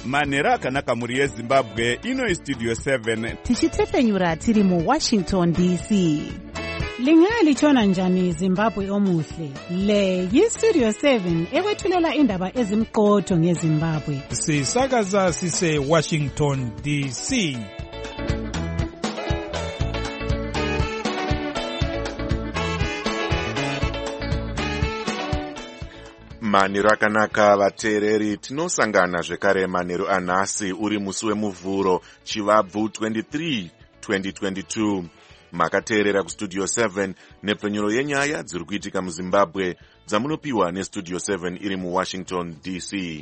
manhero akanaka mhuri yezimbabwe. Ino istudio 7 tichitefenyura tiri muWashington DC. Lingalitshona njani Zimbabwe omuhle? Le yistudio 7 ekwethulela indaba ezimqotho ngeZimbabwe. Sisakaza sise Washington DC. Manhero akanaka vateereri, tinosangana zvekare manhero anhasi uri musi wemuvhuro Chivabvu 23 2022. Makateerera kustudio 7 nepfenyuro yenyaya dziri kuitika muZimbabwe dzamunopiwa nestudio 7 iri muWashington DC.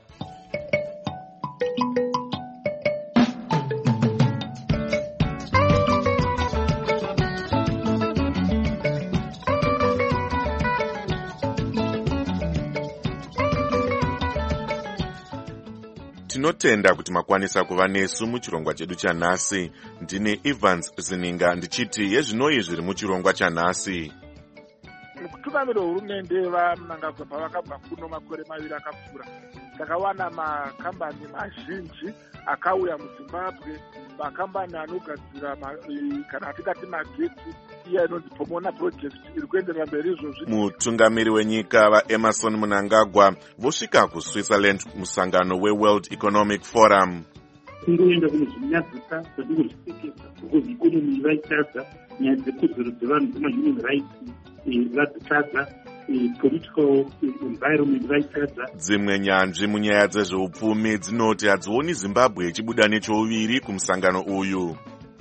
Tinotenda kuti makwanisa kuva nesu muchirongwa chedu chanhasi. Ndine Evans Zininga ndichiti yezvinoi zviri muchirongwa chanhasi. Mukutungamira hurumende vaMnangagwa pavakabva kuno makore maviri akapfuura, takawana makambani mazhinji akauya muZimbabwe, makambani anogadzira kana atingati magetsi, iya inonzi Pomona project iri kuenderera mberi izvozvi. Mutungamiri wenyika vaEmmerson Mnangagwa vosvika kuSwitzerland musangano weWorld Economic Forum. Kungoenda kunozvinyadzisa zvekuzvisekesa because ikonomi vaitadza, nyaya dzekodzero dzevanhu dzemahuman rights vadzitadza, political environment vaitadza. Dzimwe nyanzvi munyaya dzezveupfumi dzinoti hadzioni Zimbabwe ichibuda nechouviri kumusangano uyu.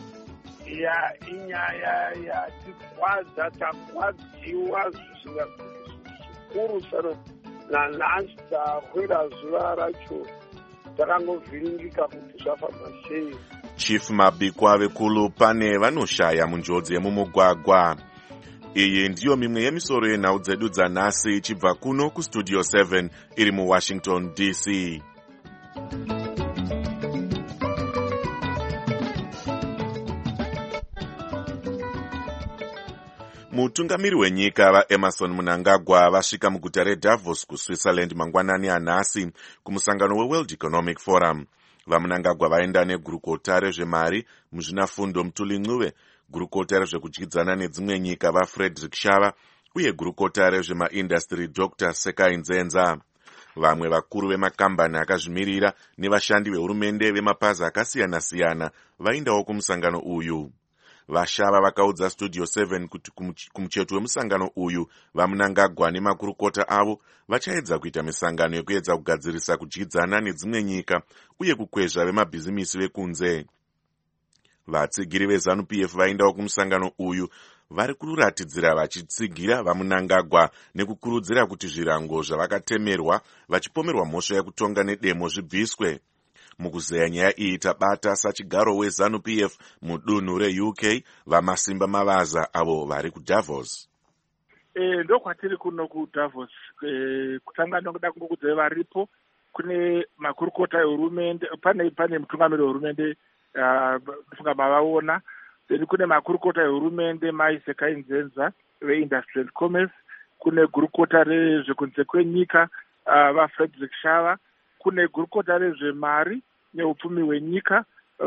Inyaya yatikwadza takwadziwa zvikuru sano nanhasi takwira zuva racho takangovhiringika kuti zvafamba sei. Chief Mabikwa vekulu pane vanoshaya munjodzi yemumugwagwa. Iyi ndiyo mimwe yemisoro yenhau dzedu dzanhasi ichibva kuno kustudio 7 iri muWashington DC. Mutungamiri wenyika vaEmmerson Mnangagwa vasvika muguta reDavos kuSwitzerland mangwanani anhasi kumusangano weWorld Economic Forum. VaMnangagwa vaenda negurukota rezvemari muzvinafundo Mutuli Ncube, gurukota rezvekudyidzana nedzimwe nyika vaFrederick Shava uye gurukota rezvemaindastry Dr. Sekai Nzenza. Vamwe vakuru vemakambani akazvimirira nevashandi vehurumende vemapazi akasiyana-siyana vaindawo kumusangano uyu. Vashava vakaudza studio 7 kuti kumucheto wemusangano uyu vaMnangagwa nemakurukota avo vachaedza kuita misangano yekuedza kugadzirisa kudyidzana nedzimwe nyika uye kukwezva vemabhizimisi vekunze. Vatsigiri veZANU-PF vaindawo kumusangano uyu vari kuratidzira vachitsigira vaMnangagwa nekukurudzira kuti zvirango zvavakatemerwa vachipomerwa mhosva yekutonga nedemo zvibviswe. Mukuzeya nyaya iyi tabata sachigaro weZANU-PF mudunhu reUK vaMasimba Mavaza avo vari kuDavos. Ndokwatiri kuno kuDavos. Kutanga ndokuda kungokudzai varipo. Kune makurukota ehurumende, pane mutungamiri wehurumende ndifunga mavaona. Kune makurukota ehurumende Mai Sekai Nzenza veIndustry and Commerce. Kune gurukota rezvekunze kwenyika vaFrederick Shava. Kune gurukota rezvemari neupfumi hwenyika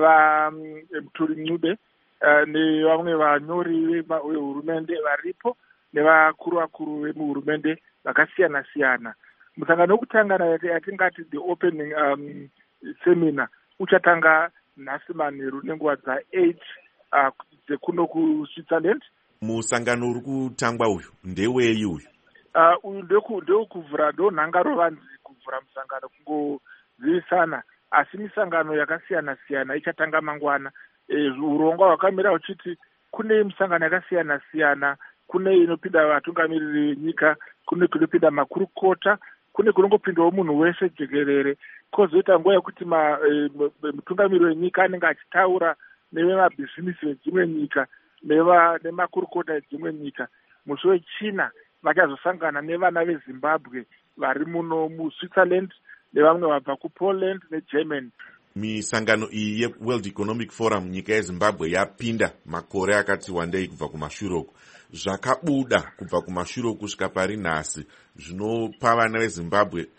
vaMutuli Ncube nevamwe vanyori vehurumende varipo nevakuru vemuhurumende vakasiyana-siyana. Musangano wekutangana yatingati the opening seminar uchatanga nhasi manheru nenguva dza8 dzekuno kuSwitzerland. Musangano uri kutangwa uyu ndewei uyu? Uyu ndewekuvhura, ndonhanga rovanzi kuvhura musangano kungozivisana, asi misangano yakasiyana-siyana ichatanga mangwana. Urongwa hwakamira uchiti kune misangano yakasiyana-siyana, kune inopinda vatungamiriri venyika, kune kunopinda makurukota, kune kunongopindawo munhu wese jekerere. Kozoita nguva yekuti mutungamiriri wenyika anenge achitaura nevemabhizimisi vedzimwe nyika nemakurukota edzimwe nyika. Musi wechina vachazosangana nevana veZimbabwe vari muno muSwitzerland nevamwe vabva kuPoland neGermany. Misangano iyi yeWorld Economic Forum nyika yeZimbabwe yapinda makore akati wandei kubva kumashuroko. Zvakabuda kubva kumashuroko kusvika pari nhasi zvinopa vana veZimbabwe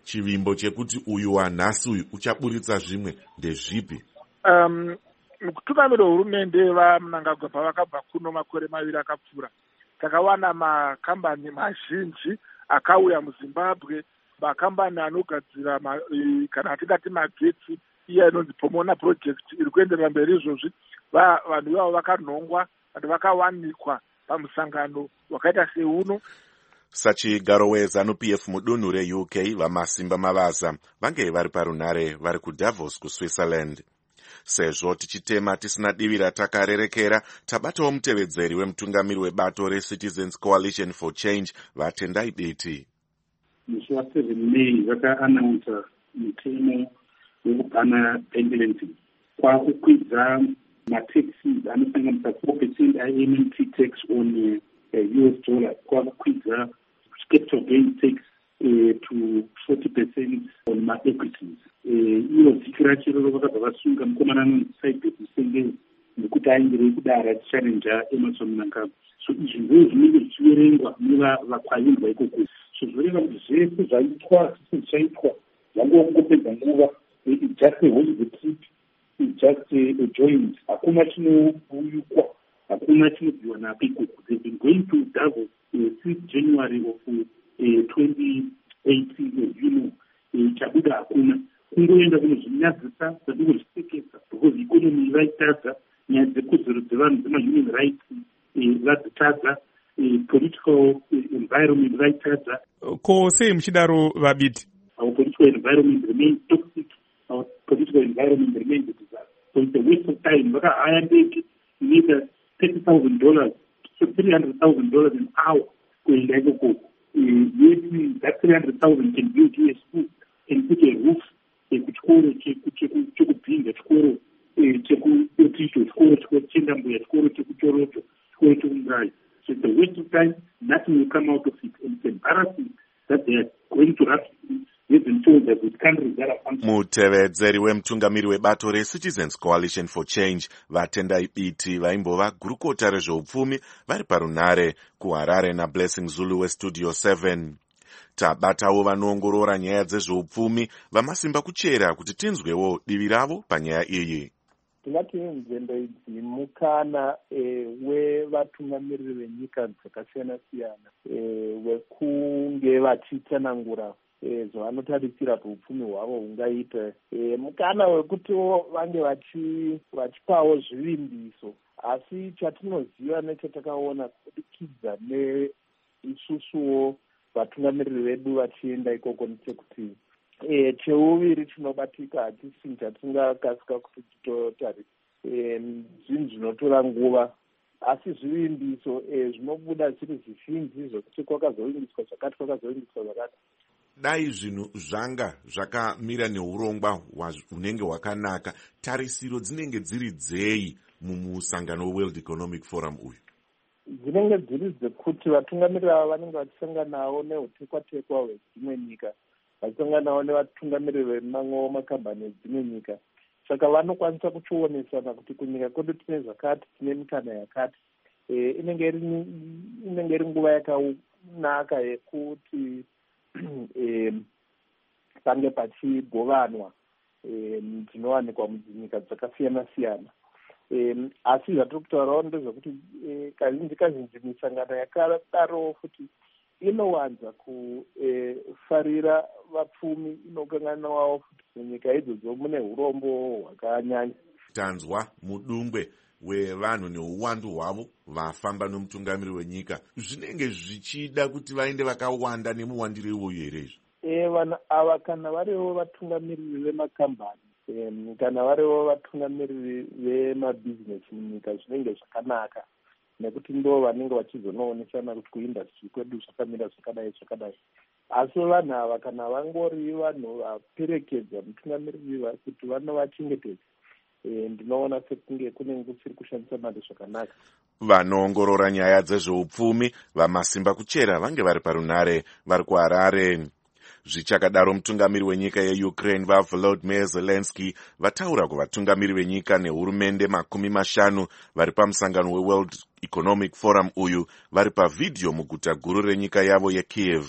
chivimbo chekuti uyu wanhasi uyu uchaburitsa zvimwe ndezvipi? Mukutungamira hurumende vaMnangagwa pavakabva kuno makore maviri akapfuura, takawana makambani mazhinji akauya muZimbabwe, makambani anogadzira kana atingati magetsi, iya inonzi Pomona project iri kuenderera mberi izvozvi. Vanhu ivavo vakanhongwa, vanhu vakawanikwa pamusangano wakaita seuno. Sachigaro weZANU-PF mudunhu reUK vaMasimba Mavaza vange vari parunhare vari kuDavos kuSwitzerland. Sezvo tichitema tisina divi ratakarerekera, tabatawo mutevedzeri wemutungamiri webato reCitizens Coalition for Change vaTendai Biti. Musi wa7 May vakaanaunsa mutemo wekubhana pendency kwakukwidza mataxes anosanganisa 4% IMT tax on US dollar, kwakukwidza capital gain tax to 40% on ma-equities. Iro dziki racho roro vakabva vasunga mukomana anonzi Cybert Musengezi nekuti aingirei kudara challenge Emmerson Mnangagwa. So izvi ndizvo zvinenge zvichiverengwa nevakwaindwa ikoko. So zvoreva kuti zvese zvaitwa zvichaitwa zvangongopedza nguva. It's just a holiday trip, it's just a joint. Hakuna chinouyukwa, hakuna chinobviwa napo ikoko. They've been going to Davos since January of 2018, as you know. Chabuda hakuna. Kungoenda kunozvinyadzisa zvadikuzvisekesa because economy vaitadza, nyaya dzekodzero dzevanhu dzemahuman rights vadzitadza, political environment vaitadza. Ko sei muchidaro Vabiti? Our political environment remains toxic, our political environment remains a disaster. So it's a waste of time. Vakahaya ndege inoita $30,000, so $300,000 an hour kuenda ikoko. Yet that 300,000 can build US school and put a roof kuchikoro chekubhinga, chikoro chekuticho, chikoro chekutendambuya, chikoro chekuchorocho, chikoro chekungai. So it's a waste of time. Nothing will come out of it. And it's embarrassing that they are going to rush. Mutevedzeri wemutungamiri webato reCitizens Coalition for Change vaTendai Biti vaimbova gurukota rezveupfumi vari parunhare kuHarare naBlessing Zulu weStudio 7. Tabatawo vanoongorora nyaya dzezveupfumi vamasimba kuchera kuti tinzwewo divi ravo panyaya iyi. Tingati nzendo idzi mukana wevatungamiriri venyika dzakasiyana-siyana wekunge vachitsanangura zvavanotarisira kuti upfumi hwavo hungaita, mukana wekuti vange vachipawo zvivimbiso. Asi chatinoziva nechatakaona kubudikidza neisusuwo vatungamiriri vedu vachienda ikoko ndechekuti cheuviri chinobatika hatisi chatingakasika kuti titotarisa, zvinhu zvinotora nguva, asi zvivimbiso zvinobuda zviri zvizhinji zvokuti kwakazovimbiswa zvakati, kwakazovimbiswa zvakati. Dai zvinhu zvanga zvakamira neurongwa hunenge hwakanaka, tarisiro dzinenge dziri dzei mumusangano weWorld Economic Forum uyu? Dzinenge dziri dzekuti vatungamiriri ava vanenge vachisanganawo neutekwa-tekwa hwedzimwe nyika, vachisanganawo nevatungamiriri vemamwewo makambani edzimwe nyika. Saka vanokwanisa kuchionesana kuti kunyika kwedu tine zvakati, tine mikana yakati. Inenge iri nguva yakanaka yekuti pange pachigovanwa dzinowanikwa mudzinyika dzakasiyana-siyana. Asi zvatiri kutaurawo ndezvekuti kazhinji misangano yakadaro futi inowanza kufarira vapfumi, inokanganwawo futi munyika idzodzo mune urombo hwakanyanya. Tanzwa mudungwe wevanhu neuwandu hwavo vafamba nomutungamiri wenyika zvinenge zvichida kuti vaende vakawanda nemuwandiro iwoyu here izvi? Vanhu ava kana variwo vatungamiriri vemakambani, kana variwo vatungamiriri vemabhizinesi munyika zvinenge zvakanaka, nekuti ndo vanenge vachizonoonesana kuti kuindastri kwedu zvakamira zvakadai. Asi vanhu ava kana vangori vanhu vaperekedza mutungamiriri kuti vanovachengetedza, ndinoona sekunge kunenge kusiri kushandisa mari zvakanaka. Vanoongorora nyaya dzezveupfumi vaMasimba kuchera vange vari parunhare vari kuHarare. Zvichakadaro mutungamiri wenyika yeUkraine vaVolodymyr Zelensky vataura kuvatungamiri venyika nehurumende 50 vari pamusangano weWorld Economic Forum uyu vari pavhidhiyo muguta guru renyika yavo yeKiev.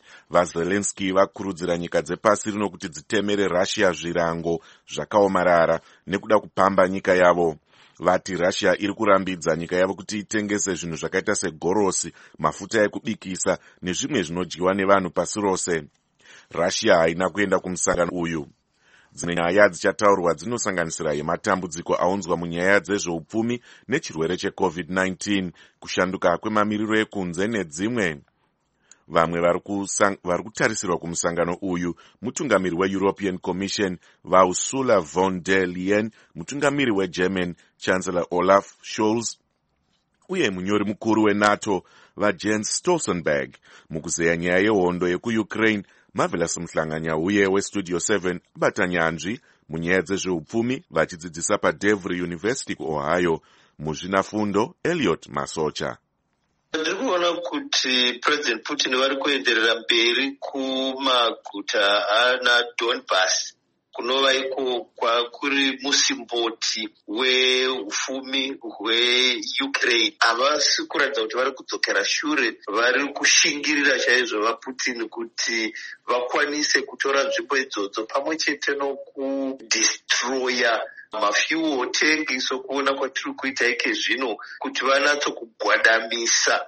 vazelensky vakurudzira nyika dzepasi rino kuti dzitemere Russia zvirango zvakaomarara nekuda kupamba nyika yavo. Vati Russia iri kurambidza nyika yavo kuti itengese zvinhu zvakaita segorosi, mafuta ekubikisa nezvimwe zvinodyiwa nevanhu pasi rose. Russia haina kuenda kumusangano uyu. Dzimwe nyaya dzichataurwa dzinosanganisira yematambudziko aunzwa munyaya dzezveupfumi nechirwere cheCovid-19, kushanduka kwemamiriro ekunze nedzimwe. Vamwe vari kutarisirwa kumusangano uyu mutungamiri weEuropean Commission vaUrsula von der Leyen, mutungamiri weGerman Chancellor Olaf Scholz uye munyori mukuru weNATO vaJens Stoltenberg. Mukuzeya nyaya yehondo yekuUkraine, Marvelous Mhlanganya uye weStudio 7 batanyanzvi munyaya dzezveupfumi vachidzidzisa paDevry University kuOhio. Muzvinafundo Elliot Masocha. Ndiri kuona kuti President Putin vari kuenderera mberi kumaguta ana Donbas kunova iko kuri musimboti weupfumi hweUkraine. Havasi kuratidza kuti vari kudzokera shure, vari kushingirira chaizvo vaPutin kuti vakwanise kutora nzvimbo idzodzo pamwe chete nokudestroya mafuel tank. Sokuona kwatiri kuita ike zvino kuti vanatsokugwadamisa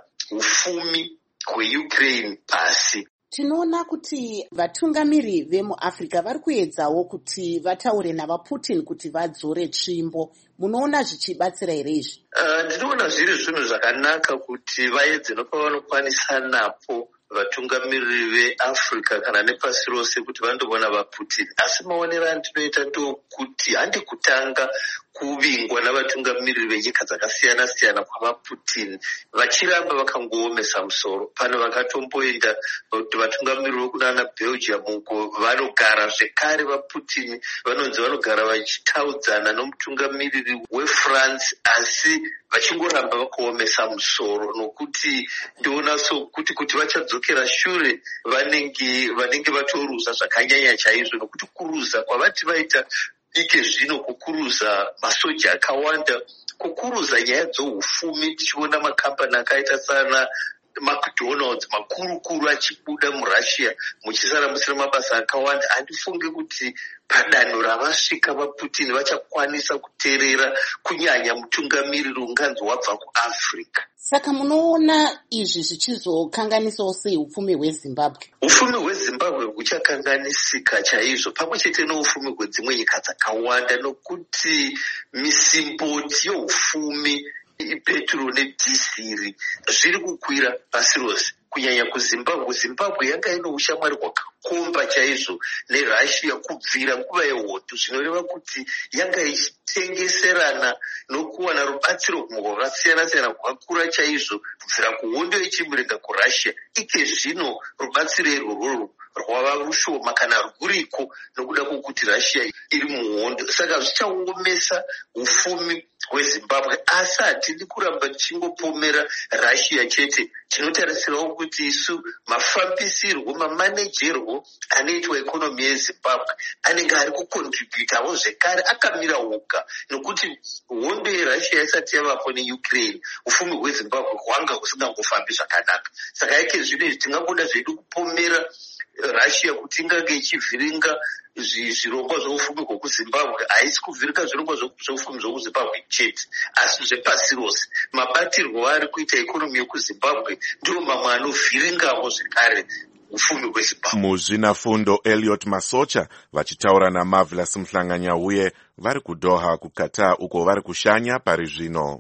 ufumi hweUkraine pasi. Tinoona kuti vatungamiri vemuAfrica vari kuedzawo kuti vataure navaPutin kuti vadzore tsvimbo. Munoona zvichibatsira here izvi? Ndinoona zviri zvinhu zvakanaka kuti vaedze nopavanokwanisa napo vatungamiri veAfrica kana nepasi rose kuti vandoona vaPutin. Asi maonero andinoita ndokuti handi kutanga kuvingwa navatungamiri venyika dzakasiyana siyana kwavaPutin vachiramba vakangoomesa musoro. Pano vakatomboenda kuti vatungamiri vokunana Belgium uko vanogara zvekare vaPutin vanonzi vanogara vachitaudzana nomutungamiriri weFrance, asi vachingoramba vakaomesa musoro, nokuti ndioona kuti vachadzokera shure vanenge vatoruza zvakanyanya chaizvo, nokuti kuruza kwavati vaita ike zvino, kukuruza masoja akawanda, kukuruza nyaya dzoufumi, tichiona makambani akaita sana McDonald's makurukuru achibuda muRussia muchisara musina mabasa akawanda. Handifunge kuti padanho ravasvika vaPutin vachakwanisa kuteerera kunyanya mutungamiriri unganzi wabva kuAfrica. Saka munoona izvi zvichizokanganisawo sei upfumi hweZimbabwe? Upfumi hweZimbabwe huchakanganisika chaizvo, pamwe chete noupfumi hwedzimwe nyika dzakawanda, nokuti misimboti yeupfumi ipetro nedhisiri zviri kukwira pasi rose, kunyanya kuZimbabwe. Zimbabwe yanga ino ushamwari hwakakomba chaizvo neRussia kubvira nguva yehondo, zvinoreva kuti yanga ichitengeserana nokuwana rubatsiro rwakasiyana siyana rwakakura chaizvo kubvira kuhondo yechimurenga kuRussia. Ike zvino rubatsiro irworwo rwava rushoma kana rwuriko nokuda kwokuti Russia iri muhondo. Saka zvichaomesa ufumi hweZimbabwe, asi hatidi kuramba tichingopomera Russia chete. Tinotarisirawo kuti isu mafambisirwo, mamanejerwo anoitwa ikonomi yeZimbabwe anenge ari kukontributawo zvekare akamira hoga, nokuti hondo yeRussia isati yavapo neUkraine ufumi hweZimbabwe hwanga husingangofambi zvakanaka. Saka ike zvino izvi tingangoda zvedu kupomera Russia kuti ingange ichivhiringa zvirongwa zveufumi hwekuZimbabwe. Haisi kuvhirika zvirongwa zveufumi zvokuZimbabwe chete, asi zvepasi rose. Mabatirwo ari kuita ikonomi yekuZimbabwe ndiwo mamwe anovhiringawo zvekare ufumi hweZimbabwe. Muzvinafundo Elliot Masocha vachitaura naMarvelous Mhlanganya uye vari kuDoha kuQatar uko vari kushanya pari zvino.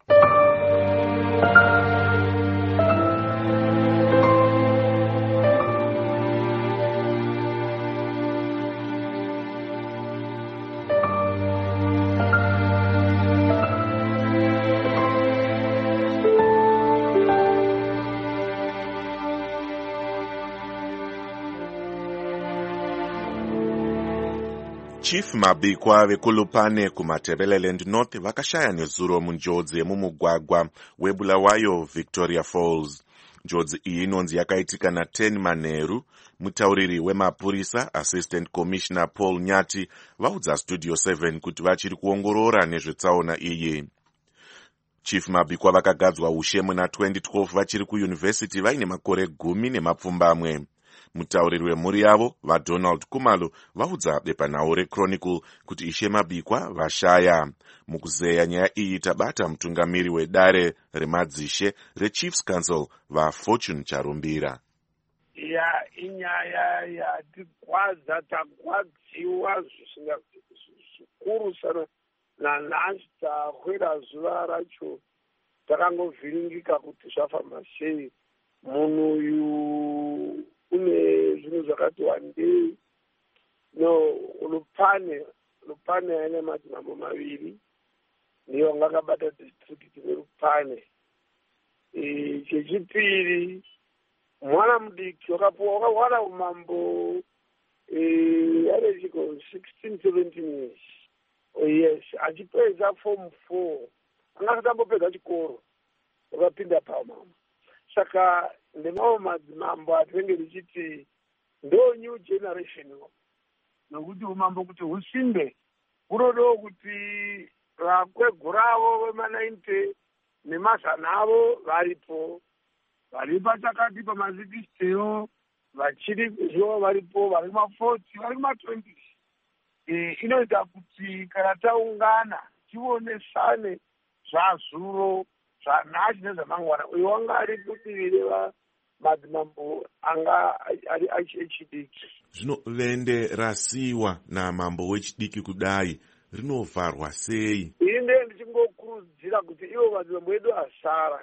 Chief mabikwa veKulupane kuMatebeleland North vakashaya nezuro munjodzi yemumugwagwa weBulawayo Victoria Falls. Njodzi iyi inonzi yakaitika na10 manheru. Mutauriri wemapurisa Assistant Commissioner Paul Nyati vaudza Studio 7 kuti vachiri kuongorora nezvetsaona iyi. Chief mabikwa vakagadzwa ushe muna 2012 vachiri kuyunivhesiti vaine makore 10 nemapfumbamwe. Mutauriri wemhuri yavo vaDonald Kumalo vaudza bepanhau reChronicle kuti Ishe Mabikwa vashaya. Mukuzeya nyaya iyi tabata mutungamiri wedare remadzishe reChiefs Council vaFortune Charumbira. Inyaya yatikwadza takwadziwa zvikuru sana nanhasi takwira zuva racho takangovhiringika kuti zvafamba sei. Munhu uyu une zvinhu zvakati wandei. Lupane aine madzimambo maviri ndiyo ngakabata district neRupane. Chechipiri, mwana mudiki wakawana umambo arechiko 16-17 years. Yes, achipedza form 4 angatambopedza chikoro wakapinda pamama. Saka ndemamwe madzimambo atinenge tichiti ndo new generation, nokuti umambo kuti husimbe hunodo kuti vakweguravo vema90 nemazana avo varipo, vari pachakati pama60 vachiri kuzviwa varipo, vari kuma40, vari kuma20. Inoita kuti kana taungana tionesane zvazuro zvanhasi nezvamangwana. Uyu wanga ari kudivi madzimambo anga ari echidiki. Zvino vende rasiwa namambo wechidiki kudai rinovharwa sei? Inde ndichingokurudzira kuti ivo madzimambo edu asara,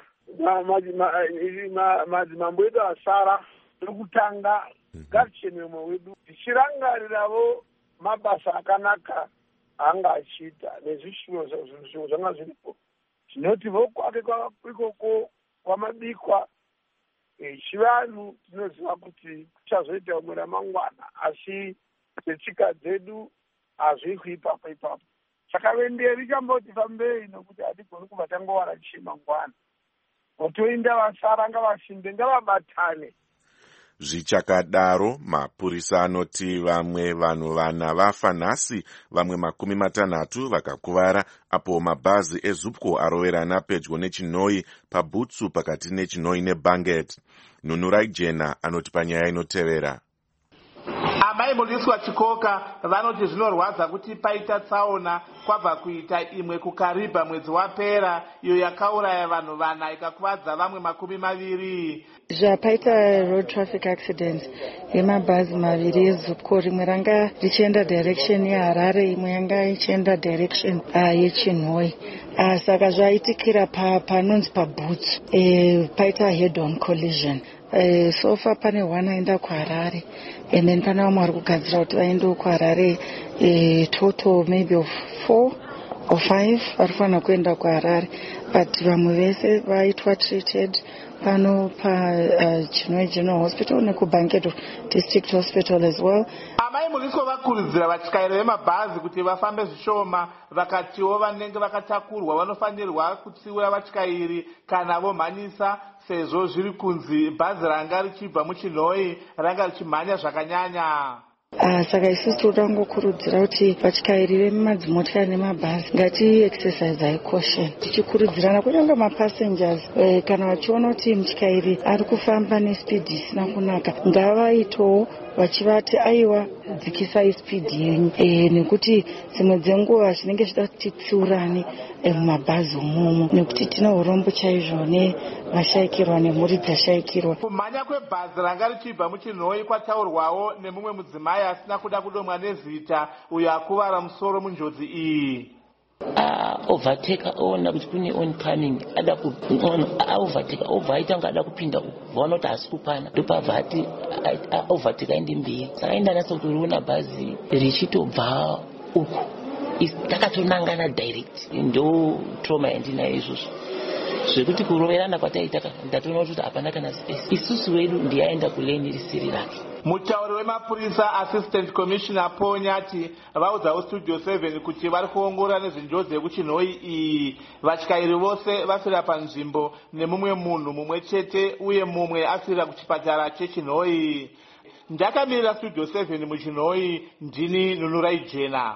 madzimambo edu asara nokutanga ngatichemwe wedu tichirangariravo mabasa akanaka anga achiita nezvishuwo zvanga zviripo zvinoti vokwake ikoko kwamabikwa chivanhu tinoziva kuti kuchazoita umwe ramangwana, asi zvetsika dzedu hazvikwi ipapo. Saka venderi chamboti fambei nokuti hatigoni kubva tangowana chimangwana. Votoinda vasara ngavasimbe ngavabatane. Zvichakadaro, mapurisa anoti vamwe vanhu 4 vafa nhasi, vamwe 60 vakakuvara apo mabhazi eZupco aroverana pedyo neChinoi paButsu pakati neChinoi neBanget. Nunurai Jena anoti panyaya inotevera. Amai Muliswa Chikoka vanoti zvinorwadza kuti paita tsaona kwabva kuita imwe kuKariba mwedzi wapera, iyo yakauraya vanhu 4 ikakuvadza vamwe 20. Zvapaita road traffic accident yemabhazi 2 eZupco, rimwe ranga richienda direction yeHarare, imwe yanga ichienda direction yeChinoi. Saka zvaitikira panonzi paButsu, paita head on collision. So far pane 1 aenda kuHarare, and then pane vamwe vari kugadzira kuti vaendewo kuHarare. Total maybe of 4 or 5 vari kufanira kuenda kuHarare, but vamwe vese vaitwa treated pano paChinoi General Hospital nekuBanket District Hospital as well. Amai Muliswa vakurudzira vatyairi vemabhazi kuti vafambe zvishoma, vakatiwo vanenge vakatakurwa vanofanirwa kutsiura vatyairi kana vomhanyisa, sezvo zviri kunzi bhazi ranga richibva muChinoi ranga richimhanya zvakanyanya. Saka isusu tinoda kungokurudzira kuti vatyairi vemadzimotokari nemabhazi ngati-exercise caution, tichikurudzirana kunyange mapassengers kana vachiona kuti mutyairi ari kufamba nespeed isina kunaka, ngavaitowo vachivati aiwa dzikisai speed yenyu, nekuti dzimwe dzenguva zvinenge zvida kuti tsiurane mumabhazi umomo, nekuti tine urombo chaizvo nevashayikirwa nemhuri dzashayikirwa. Kumhanya kwebhazi ranga richibva muChinoi kwataurwawo nemumwe mudzimai asina kuda kudomwa nezita, uyo akuvara musoro munjodzi iyi. Overtake ona kuti kune oncoming ada overtake aita kunge ada kupinda uku, vaona kuti hasi kupana, ndopavhati overtake aindi mberi. Saka inda nasa kuti uriona bhazi richitobva uku takatonangana direct. Ndo trauma yandinayo izvozvo zvekuti kuroverana kwataita ndatoona kuti hapana kana space. Isusu wedu ndiyaenda kuleni risiri rake. Mutauri wemapurisa Assistant Commissioner Ponyati vaudzawo Studio 7 kuti vari kuongorora nezvenjodzi yekuChinoi iyi. Vatyairi vose vafira panzvimbo nemumwe munhu mumwe chete, uye mumwe afira kuchipatara cheChinoi. Ndakamirira Studio 7 muChinoi, ndini Nunurai Jena.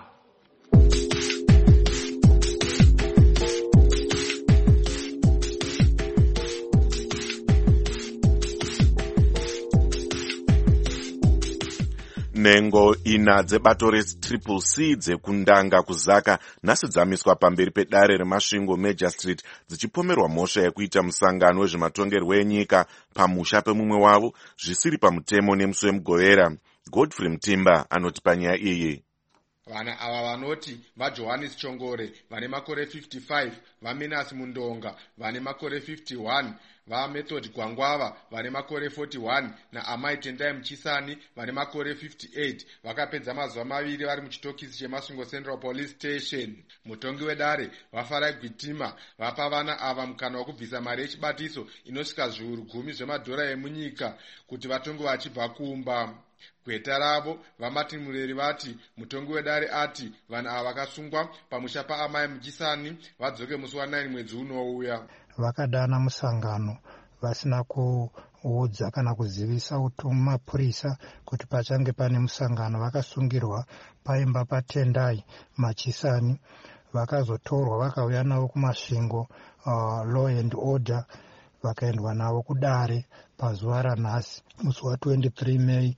Nhengo ina dzebato retriple C dzekundanga kuzaka nhasi dzamiswa pamberi pedare remasvingo Major Street dzichipomerwa mhosva yekuita musangano wezvematongerwo enyika pamusha pemumwe wavo zvisiri pamutemo nemusi wemugovera. Godfrey Mtimba anoti panyaya iyi. Vana ava vanoti vaJohannes Chongore vane makore 55, vaMinas Mundonga vane makore 51, vaMethod Gwangwava vane makore 41 naAmai Tendai Mchisani vane makore 58 vakapedza mazuva maviri vari muchitokisi cheMasvingo Central Police Station. Mutongi wedare vaFarai Gwitima vapa vana ava mukana wokubvisa mari yechibatiso inosvika zviuru 10 zvemadhora emunyika kuti vatonge vachibva kumba. Gweta ravo vaMartin Mureri vati mutongi wedare ati vanhu ava vakasungwa pamusha paAmai Mchisani vadzoke musi wa9 mwedzi unouya. Vakadana musangano vasina kuudza kana kuzivisa mapurisa kuti pachange pane musangano. Vakasungirwa paimba paTendai Machisani, vakazotorwa vakauya navo kumasvingo law and order, vakaendwa navo kudare pazuva ranhasi musi wa23 May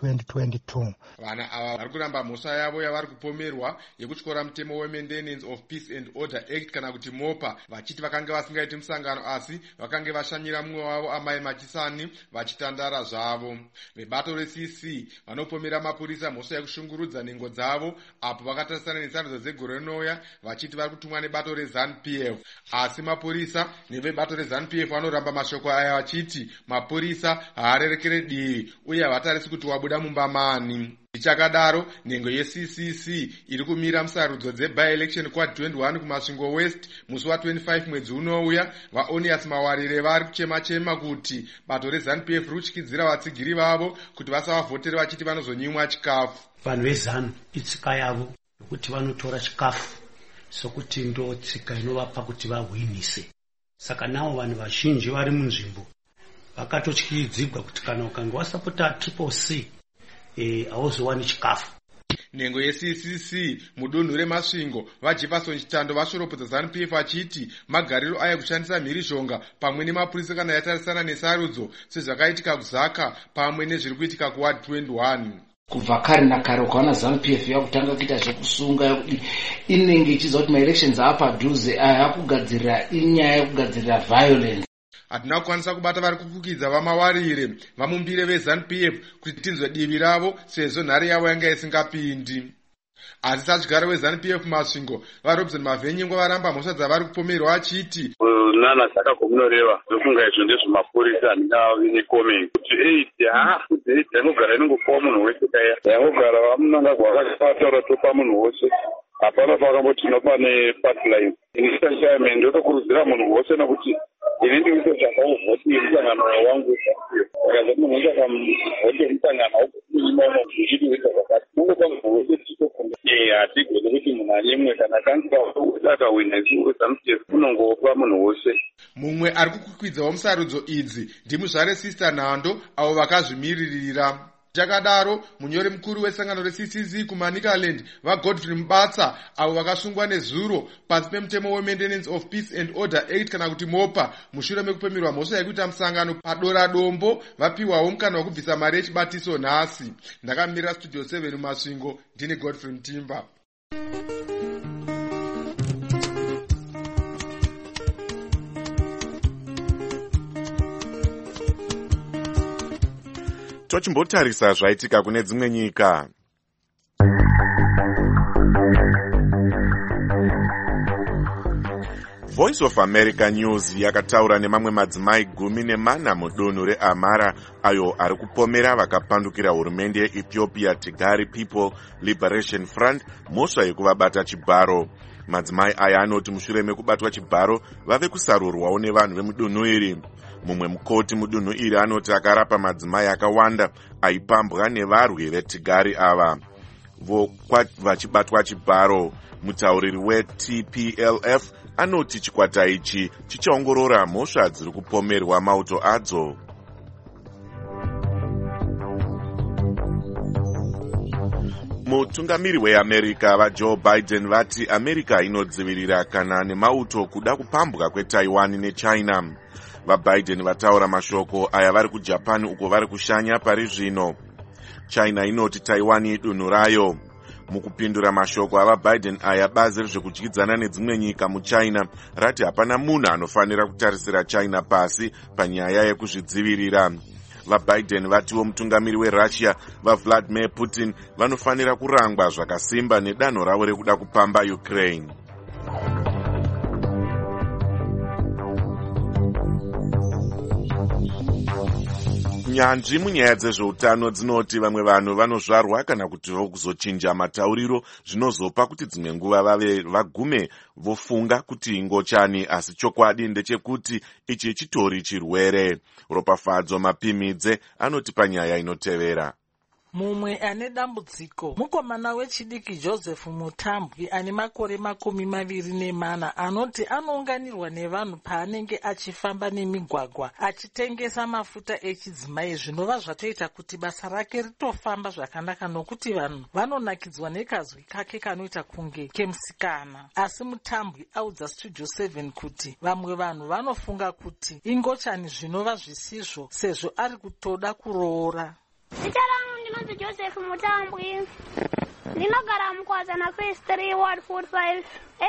2022. Vana ava vari kuramba mhosva yavo yavari kupomerwa yekutyora mutemo weMaintenance of Peace and Order Act kana kuti MOPA, vachiti vakanga vasingaiti musangano asi vakanga vashanyira mumwe wavo Amai Machisani vachitandara zvavo. Vebato reCC vanopomera mapurisa mhosva yekushungurudza nhengo dzavo apo vakatarisana nesarudzo dzegore rinouya vachiti vari kutumwa nebato reZANU-PF, asi mapurisa nevebato reZANU-PF vanoramba mashoko aya vachiti mapurisa haarerekere divi uye havatarisi kuti wabuda mumba mani. Ichakadaro, nhengo yeCCC iri kumira musarudzo dzebi-election kwa21 kumasvingo West musi wa25 mwedzi unouya. VaOnias Mawarire vari kuchema kuti bato reZANU-PF rikutyidzira vatsigiri vavo kuti vasavavhotere vachiti vanozonyimwa chikafu. Vanhu veZANU itsika yavo yokuti vanotora chikafu sokuti ndo tsika inovapa kuti vahwinise. Saka navo vanhu vazhinji vari munzvimbo vakatotyidzigwa kuti kana ukange wasapota triple C hauzowani chikafu. Nhengo yeCCC mudunhu remasvingo vaJefferson Chitando vashoropodza ZANU-PF vachiti magariro aya kushandisa mhirizhonga pamwe nemapurisa kana yatarisana nesarudzo sezvakaitika kuzaka pamwe nezviri kuitika kuward 21. Kubva kare nakare ukaona ZANU-PF yakutanga kuita zvekusunga yekuti inenge ichiziva kuti maelections aapadhuze akugadzirira inyaya yekugadzirira violence. Hatina kukwanisa kubata vari kukukidza vaMawarire vamumbire veZANU-PF kuti tinzwe divi ravo sezvo nhare yavo yanga isingapindi. Asi sadyigara weZANU-PF masvingo vaRobson Mavhenyengwa varamba mhosva dzavari kupomerwa achiti nana zvakakomunoreva zvofunga izvo ndezvemapurisa handingavi nekomenti kuti aid yanogara inongopiwa munhu wese kaya yanogara vaMunangagwa vakataura topa munhu wose hapana pakambotina pane patline inisaichayame ndotokurudzira munhu wose nokuti ini ndikuito zvakauvhoti musangano wangu saka munhu wese akamvhote musangano aukuimaono zvichitiita zvakati ungopa munhu wese tichitofunga hatigoni kuti munhu anyemwe kana kansila wese akahwina ZANU-PF unongopa munhu wose. Mumwe ari kukwidzawo musarudzo idzi ndimuzvare Sister Nhando avo vakazvimiririra. Chakadaro munyori mukuru wesangano reCCC kuManicaland vaGodfrey Mubatsa avo vakasungwa nezuro pasi pemutemo weMaintenance of Peace and Order Act kana kuti MOPA mushure mekupomerwa mhosva yekuita musangano paDora Dombo vapiwawo mukana wokubvisa mari yechibatiso nhasi. Ndakamirira Studio 7 mumasvingo ndine Godfrey Mtimba. Tochimbotarisa zvaitika kune dzimwe nyika. Voice of America News yakataura nemamwe madzimai 14 mudunhu reAmhara ayo ari kupomera vakapandukira hurumende yeEthiopia Tigray People Liberation Front mhosva yekuvabata chibharo. Madzimai aya anoti mushure mekubatwa chibharo vave kusarurwawo nevanhu vemudunhu iri. Mumwe mukoti mudunhu iri anoti akarapa madzimai akawanda aipambwa nevarwi veTigari ava vachibatwa chibharo. Mutauriri weTPLF anoti chikwata ichi chichaongorora mhosva dziri kupomerwa mauto adzo. Mutungamiri weAmerica vaJoe Biden vati America inodzivirira kana nemauto kuda kupambwa kweTaiwan neChina. VaBiden vataura mashoko aya vari kuJapan uko vari kushanya pari zvino. China inoti Taiwan idunhu rayo. Mukupindura mashoko avaBiden aya, bazi rezvekudyidzana nedzimwe nyika muChina rati hapana munhu anofanira kutarisira China pasi panyaya yekuzvidzivirira. VaBiden vatiwo mutungamiri weRussia vaVladimir Putin vanofanira kurangwa zvakasimba nedanho ravo rekuda kupamba Ukraine. Nyanzvi munyaya dzezveutano dzinoti vamwe vanhu vanozvarwa kana kuti kuzochinja matauriro zvinozopa kuti dzimwe nguva vagume vofunga kuti ingochani, asi chokwadi ndechekuti ichi chitori chirwere. Ropafadzo Mapimidze anoti panyaya inotevera. Mumwe ane dambudziko mukomana wechidiki Joseph Mutambwi ane makore 24 anoti anounganirwa nevanhu paanenge achifamba nemigwagwa achitengesa mafuta echidzimai, zvinova zvatoita kuti basa rake ritofamba zvakanaka nokuti vanhu vanonakidzwa nekazwi kake kanoita kunge kemusikana. Asi Mutambwi audza Studio 7 kuti vamwe vanhu vanofunga kuti ingochani zvinova zvisizvo sezvo ari kutoda kuroora. Ndinonzi Joseph Mutambwi, ndinogara mukwazana phase 3 ward 45.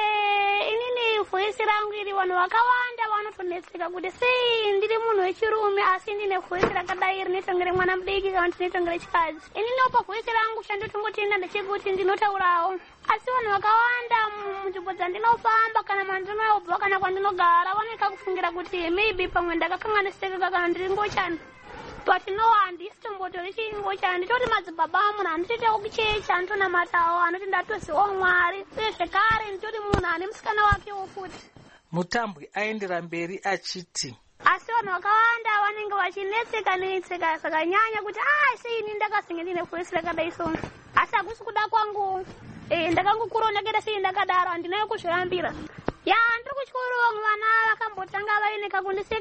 Inini voisi rangu iri vanhu vakawanda vanotonetseka kuti sei ndiri munhu wechirume asi ndine voisi rakadai rinotongere mwana mudiki kana kuti rinotongere chikadzi. Ininopa voisi rangu chandotongotinda ndechekuti ndinotaurawo, asi vanhu vakawanda munzvimbo dzandinofamba kana mandinobva kana kwandinogara vanoita kufungira kuti maybe pamwe ndakakanganisika kana ndiri ngochani. But no, handisi tombotori chingochani nditoti madzibaba amunhu anotoitawo kuchecha anotonamatawo anoti ndatozivawo Mwari, uye zvekare nditoti munhu ane musikana wakewo futi. Mutambwi aendera mberi achiti asi vanhu vakawanda vanenge vachinetseka zvakanyanya kuti seini ndakazinge ndine voisi rakadai so, asi hakusi kuda kwangu. Ndakangokuronekera sei ndakadaro, handinayo kuzvirambira. Ndiri kuchikoro vamwe vana vakambotanga vaineka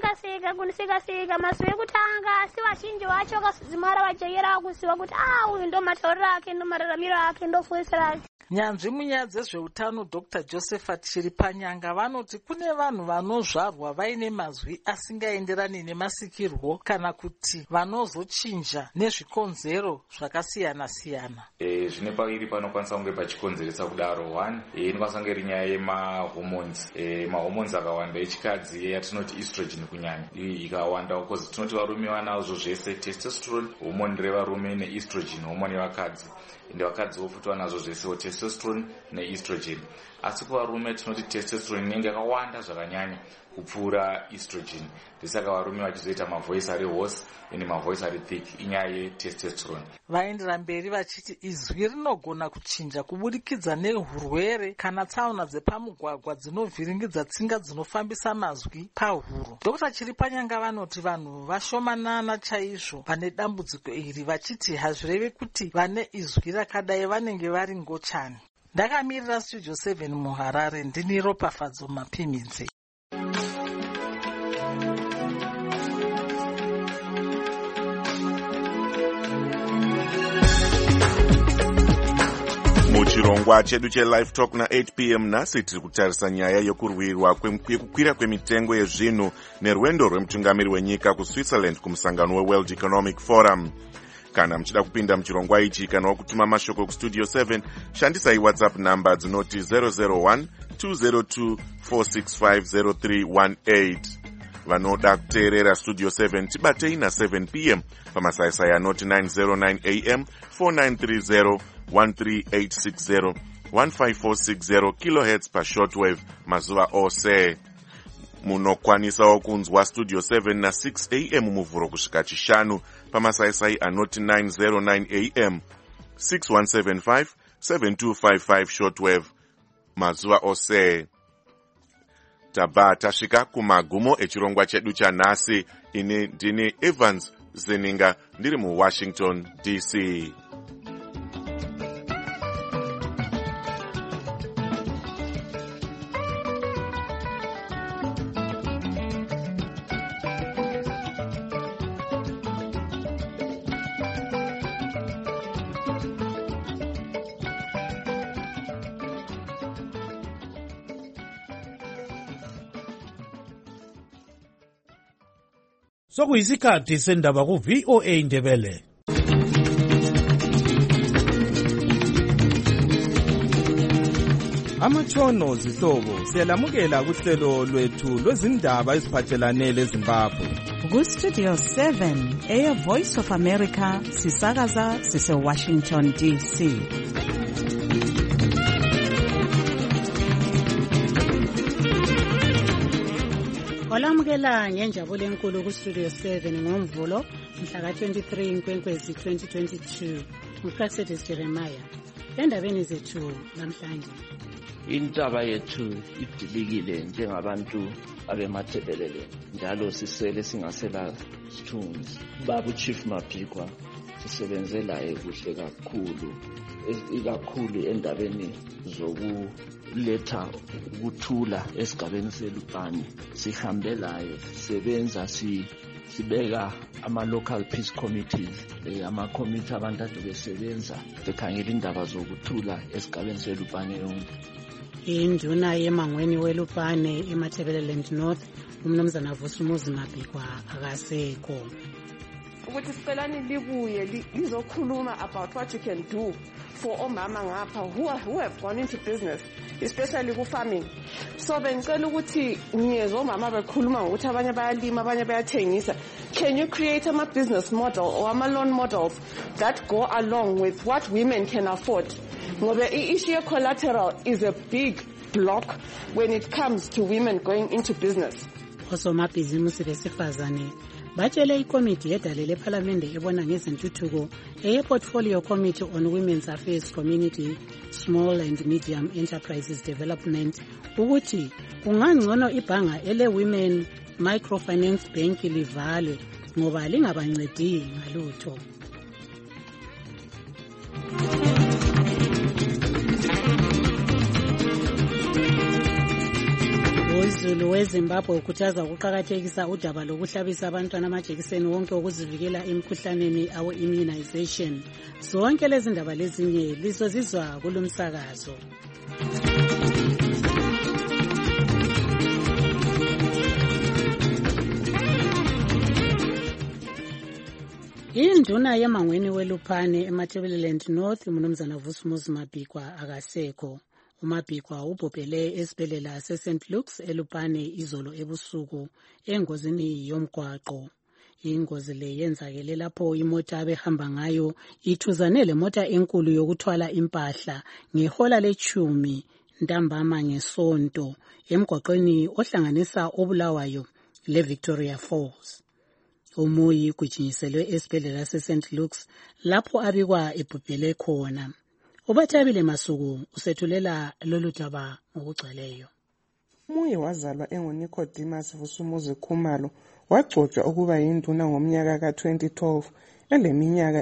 kundiseka mazuva ekutanga, asi vazhinji vacho vakazvidzimara vajaira kuziva kuti uyu ndo matauriro ake, ndo mararamiro ake, ndo voisi rake. Nyanzvi munyaya dzezveutano Dr. Josephat Chiripanyanga vanoti kune vanhu vanozvarwa vaine mazwi asingaenderani nemasikirwo kana kuti vanozochinja nezvikonzero zvakasiyana-siyana. Zvine pairi panokwanisa kunge pachikonzeresa kudaro. 1 inokwanisa kunge iri nyaya yemahormones. Mahormones akawanda echikadzi yatinoti estrogen kunyanya ikawanda, because tinoti varume vanazvo zvese, testosterone hormone revarume neestrogen hormone yevakadzi, ende vakadzi vofuti vanazvo zvese testosterone neestrogen. Asi kuvarume tinoti testosterone inenge yakawanda zvakanyanya kupfuura estrogen, ndisaka varume vachizoita mavoisi ari hoarse ende mavoisi ari thick, inyaya yetestosterone. Vaendera mberi vachiti izwi rinogona kuchinja kubudikidza neurwere kana tsaona dzepamugwagwa dzinovhiringidza tsinga dzinofambisa mazwi pahuro. Dr. Chiripanyanga vanoti vanhu vashomanana chaizvo pane dambudziko iri, vachiti hazvirevi kuti vane izwi rakadai vanenge vari ngochani. Ndakamirira Studio 7 muHarare, ndini Ropafadzo Mapimidze. Muchirongwa chedu cheLive Talk na8 p.m. nhasi tiri kutarisa nyaya yokurwirwa kwekukwira kwemitengo yezvinhu nerwendo rwemutungamiri wenyika kuSwitzerland kumusangano weWorld Economic Forum. Kana muchida kupinda muchirongwa ichi kana kutuma mashoko kuStudio 7, shandisai WhatsApp namba dzinoti 001 202 465 vanoda kuteerera Studio 7 tibatei na7 p.m. pamasaisai anoti 909 am 4930 13860 15460 kHz pashortwave mazuva ose. Munokwanisawo kunzwa Studio 7 na 6 am muvhuro kusvika chishanu pamasaisai anoti 909 am 6175 7255 shortwave mazuva ose. Tabva tasvika kumagumo echirongwa chedu chanhasi. Ini ndini Evans Zeninga ndiri muWashington DC. Sokuyisikhathi sendaba ku VOA Ndebele. Amatshono zihlobo siyalamukela kuhlelo lwethu lwezindaba eziphathelane leZimbabwe. Ku-Studio 7 Air Voice of America sisakaza sise-Washington DC. Olamukela ngenjabulo enkulu ku-Studio 7 ngoMvulo mhla ka-23 Nkwenkwezi 2022. Umprofethi Jeremiah. Endabeni zethu namhlanje. Intaba yethu idilikile njengabantu abemathebelele njalo sisele singasela sithunzi. Baba Chief Mapikwa sisebenze laye kuhle kakhulu, ikakhulu endabeni zokuletha ukuthula esigabeni seLupane. Sihambe laye sisebenza sibeka ama-local peace committees, ama-committee abantu ade besebenza bekhangela indaba zokuthula esigabeni seLupane yonke. Induna yemangweni weLupane eMatabeleland North umnumzana Vusumuzi Mapikwa akasekho. Ukuthi sicelani libuye lizokhuluma about what you can do for omama ngapha who have gone into business, especially ku-farming. So bengicela ukuthi ngiyezwa omama bekhuluma ngokuthi abanye bayalima abanye bayathengisa. Can you create ama-business model or ama-loan models that go along with what women can afford? Ngoba i-issue ye-collateral is a big block when it comes to women going into business. Osomabhizimusi besifazane batshele ikomiti yedale lephalamende ebona ngezentuthuko eye-Portfolio Committee on Women's Affairs Community Small and Medium Enterprises Development ukuthi kungangcono ibhanga ele-Women Microfinance Bank livalwe ngoba lingabancedi ngalutho. UZulu weZimbabwe ukhuthaza ukuqakathekisa udaba lokuhlabisa abantwana amajekiseni wonke okuzivikela emikhuhlaneni awe-immunization. Zonke lezi ndaba lezinye lizozizwa kulumsakazo. Induna yemangweni weLupane eMatabeleland North umnumzana Vusumuzi Mapikwa akasekho. uMapikwa ubhobhele esibhedlela seSt Luke's eLupane izolo ebusuku engozini yomgwaqo. Ingozi le yenzakele lapho imota abehamba ngayo ithuzane lemota enkulu yokuthwala impahla ngehola le-10 ntambama ngesonto emgwaqweni ohlanganisa oBulawayo leVictoria Falls. Umuyi kujinyiselwe esibhedlela seSt Luke's lapho abikwa ebhubhele khona. Ubathabile Masuku usethulela lolu daba ngokugcweleyo. Umuyi wazalwa enguNicodemus Vusumuzi Khumalo wagcotshwa ukuba yinduna ngomnyaka ka-2012 eleminyaka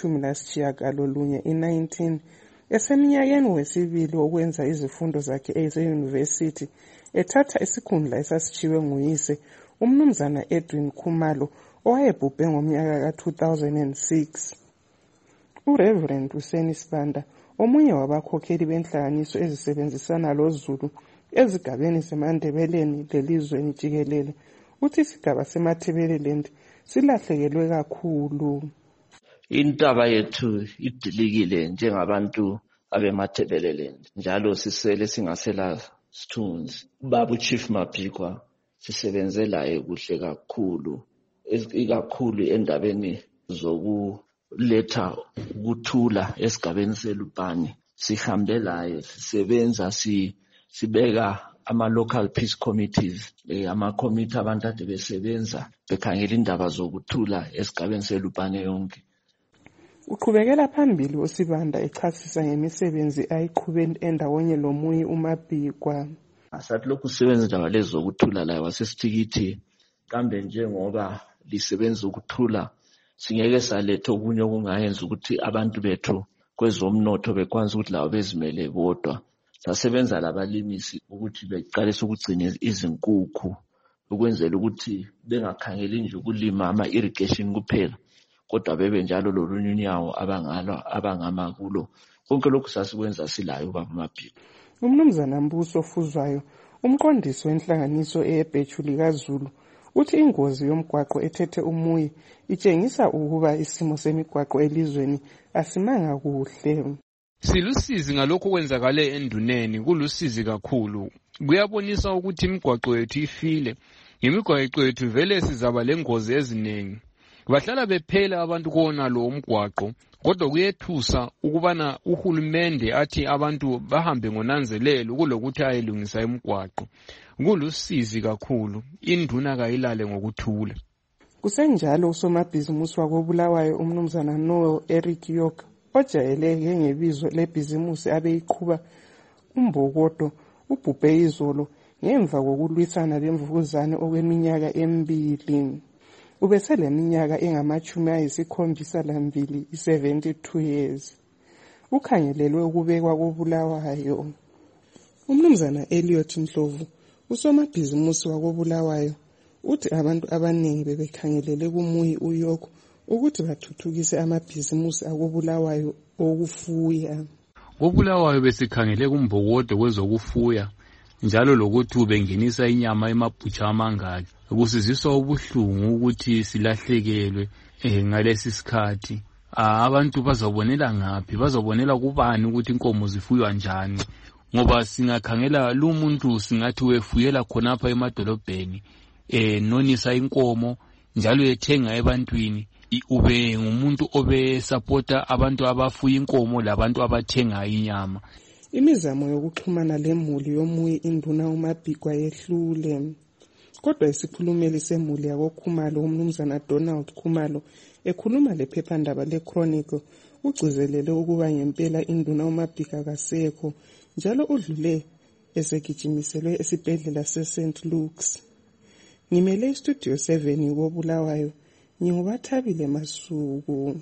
eli-19 i-19 eseminyakeni wesibili wokwenza izifundo zakhe ezeyunivesithi ethatha isikhundla esasitshiwe nguyise umnumzana Edwin Khumalo owayebhubhe ngomnyaka ka-2006. uReverend Useni Sibanda omunye wabakhokheli benhlanganiso ezisebenzisana loZulu ezigabeni zeMandebeleni lelizweni jikelele uthi isigaba seMatabeleland silahlekelwe kakhulu. Intaba yethu idilikile njengabantu abemathebeleland njalo sisele singasela sithunzi. Baba Chief Mapikwa sisebenze laye kuhle kakhulu, ikakhulu endabeni zokuletha ukuthula esigabeni seLupane. Sihambe laye sisebenza sibeka ama-local peace committees, ama-committee abantu ade besebenza bekhangela indaba zokuthula esigabeni seLupane yonke. Uqhubekela phambili uSibanda echasisa ngemisebenzi ayiqhube endawonye lomuyi uMapikwa. Asathi lokhu sisebenza indaba lezo zokuthula laye wasesithikithi kambe njengoba lisebenza ukuthula singeke saletha okunye okungayenza ukuthi abantu bethu kwezomnotho bekwanisa ukuthi labo bezimele bodwa. Sasebenza labalimisi ukuthi beqalise ukugcina izinkukhu ukwenzela ukuthi bengakhangeli nje ukulima ama-irrigation kuphela kodwa bebe njalo lolunye unyawo abangama kulo. Konke lokhu sasikwenza silayo ubaba Mapikwa. Umnumzana Mbuso Fuzwayo umqondisi wenhlanganiso eyebhethuli kaZulu uthi ingozi yomgwaqo ethethe umuyi itshengisa ukuba isimo semigwaqo elizweni asimanga kuhle. Silusizi ngalokho kwenzakale enduneni, kulusizi kakhulu. Kuyabonisa ukuthi imigwaqo yethu ifile. Ngemigwaqo yethu vele sizaba lengozi eziningi. Bahlala bephela abantu kona lo umgwaqo, kodwa kuyethusa ukubana uhulumende athi abantu bahambe ngonanzelelo kulokuthi ayilungisa imigwaqo. Kulusizi kakhulu, induna kayilale ngokuthula. Kusenjalo usomabhizimusi wakobulawayo umnumzana Noel Eric York ojayeleke ngebizo lebhizimusi abeyiqhuba uMbokodo ubhubhe izolo ngemva kokulwisana lemvukuzane okweminyaka 2. Ubeseleminyaka engama-72, 72 years. Ukhangelelwe ukubekwa kobulawayo. Umnumzana Elliot Ndlovu usomabhizimusi wakobulawayo uthi abantu abaningi bebekhangelele kumuyi uYork ukuthi bathuthukise amabhizimusi akobulawayo okufuya. Kobulawayo besikhangele kuMbokodo kwezokufuya njalo lokuthi ubengenisa inyama emabhutsha amangaki. Kusiziswa ubuhlungu ukuthi silahlekelwe ngalesi sikhathi. Abantu bazobonela ngaphi? Bazobonela kubani ukuthi inkomo zifuywa njani? Ngoba singakhangela lo muntu singathi wefuyela khonapha emadolobheni nonisa inkomo njalo ethenga ebantwini. Ube ngumuntu obe supporta abantu abafuya inkomo labantu abathenga inyama. Imizamo yokuxhumana lemuli yomuyi induna uMabhikwa yehlule. Kodwa isikhulumeli semuli yakoKhumalo umnumzana Donald Khumalo ekhuluma lephephandaba leChronicle ugcizelele ukuba ngempela induna uMabhika kasekho njalo udlule esegijimiselwe esibhedlela seSt Luke's. Ngimele istudio 7 kobulawayo ngingubathabile Masuku.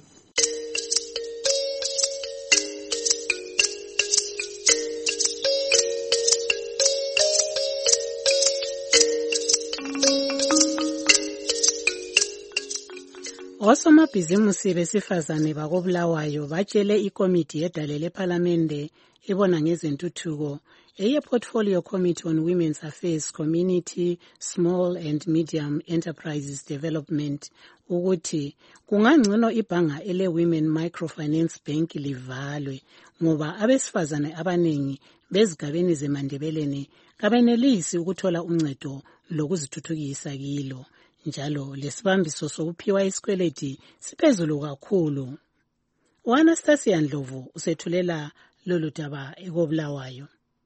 Osomabhizimusi besifazane bakobulawayo batshele ikomiti yedale lephalamende ebona ngezentuthuko eye-Portfolio Committee on Women's Affairs, Community, Small and Medium Enterprises Development ukuthi kungangcono ibhanga ele-Women Microfinance Bank livalwe ngoba abesifazane abaningi bezigabeni zeMandebeleni kabenelisi ukuthola uncedo lokuzithuthukisa kilo. Njalo lesibambiso sokuphiwa isikweleti siphezulu kakhulu. U-Anastasia Ndlovu usethulela lolu daba ekobulawayo.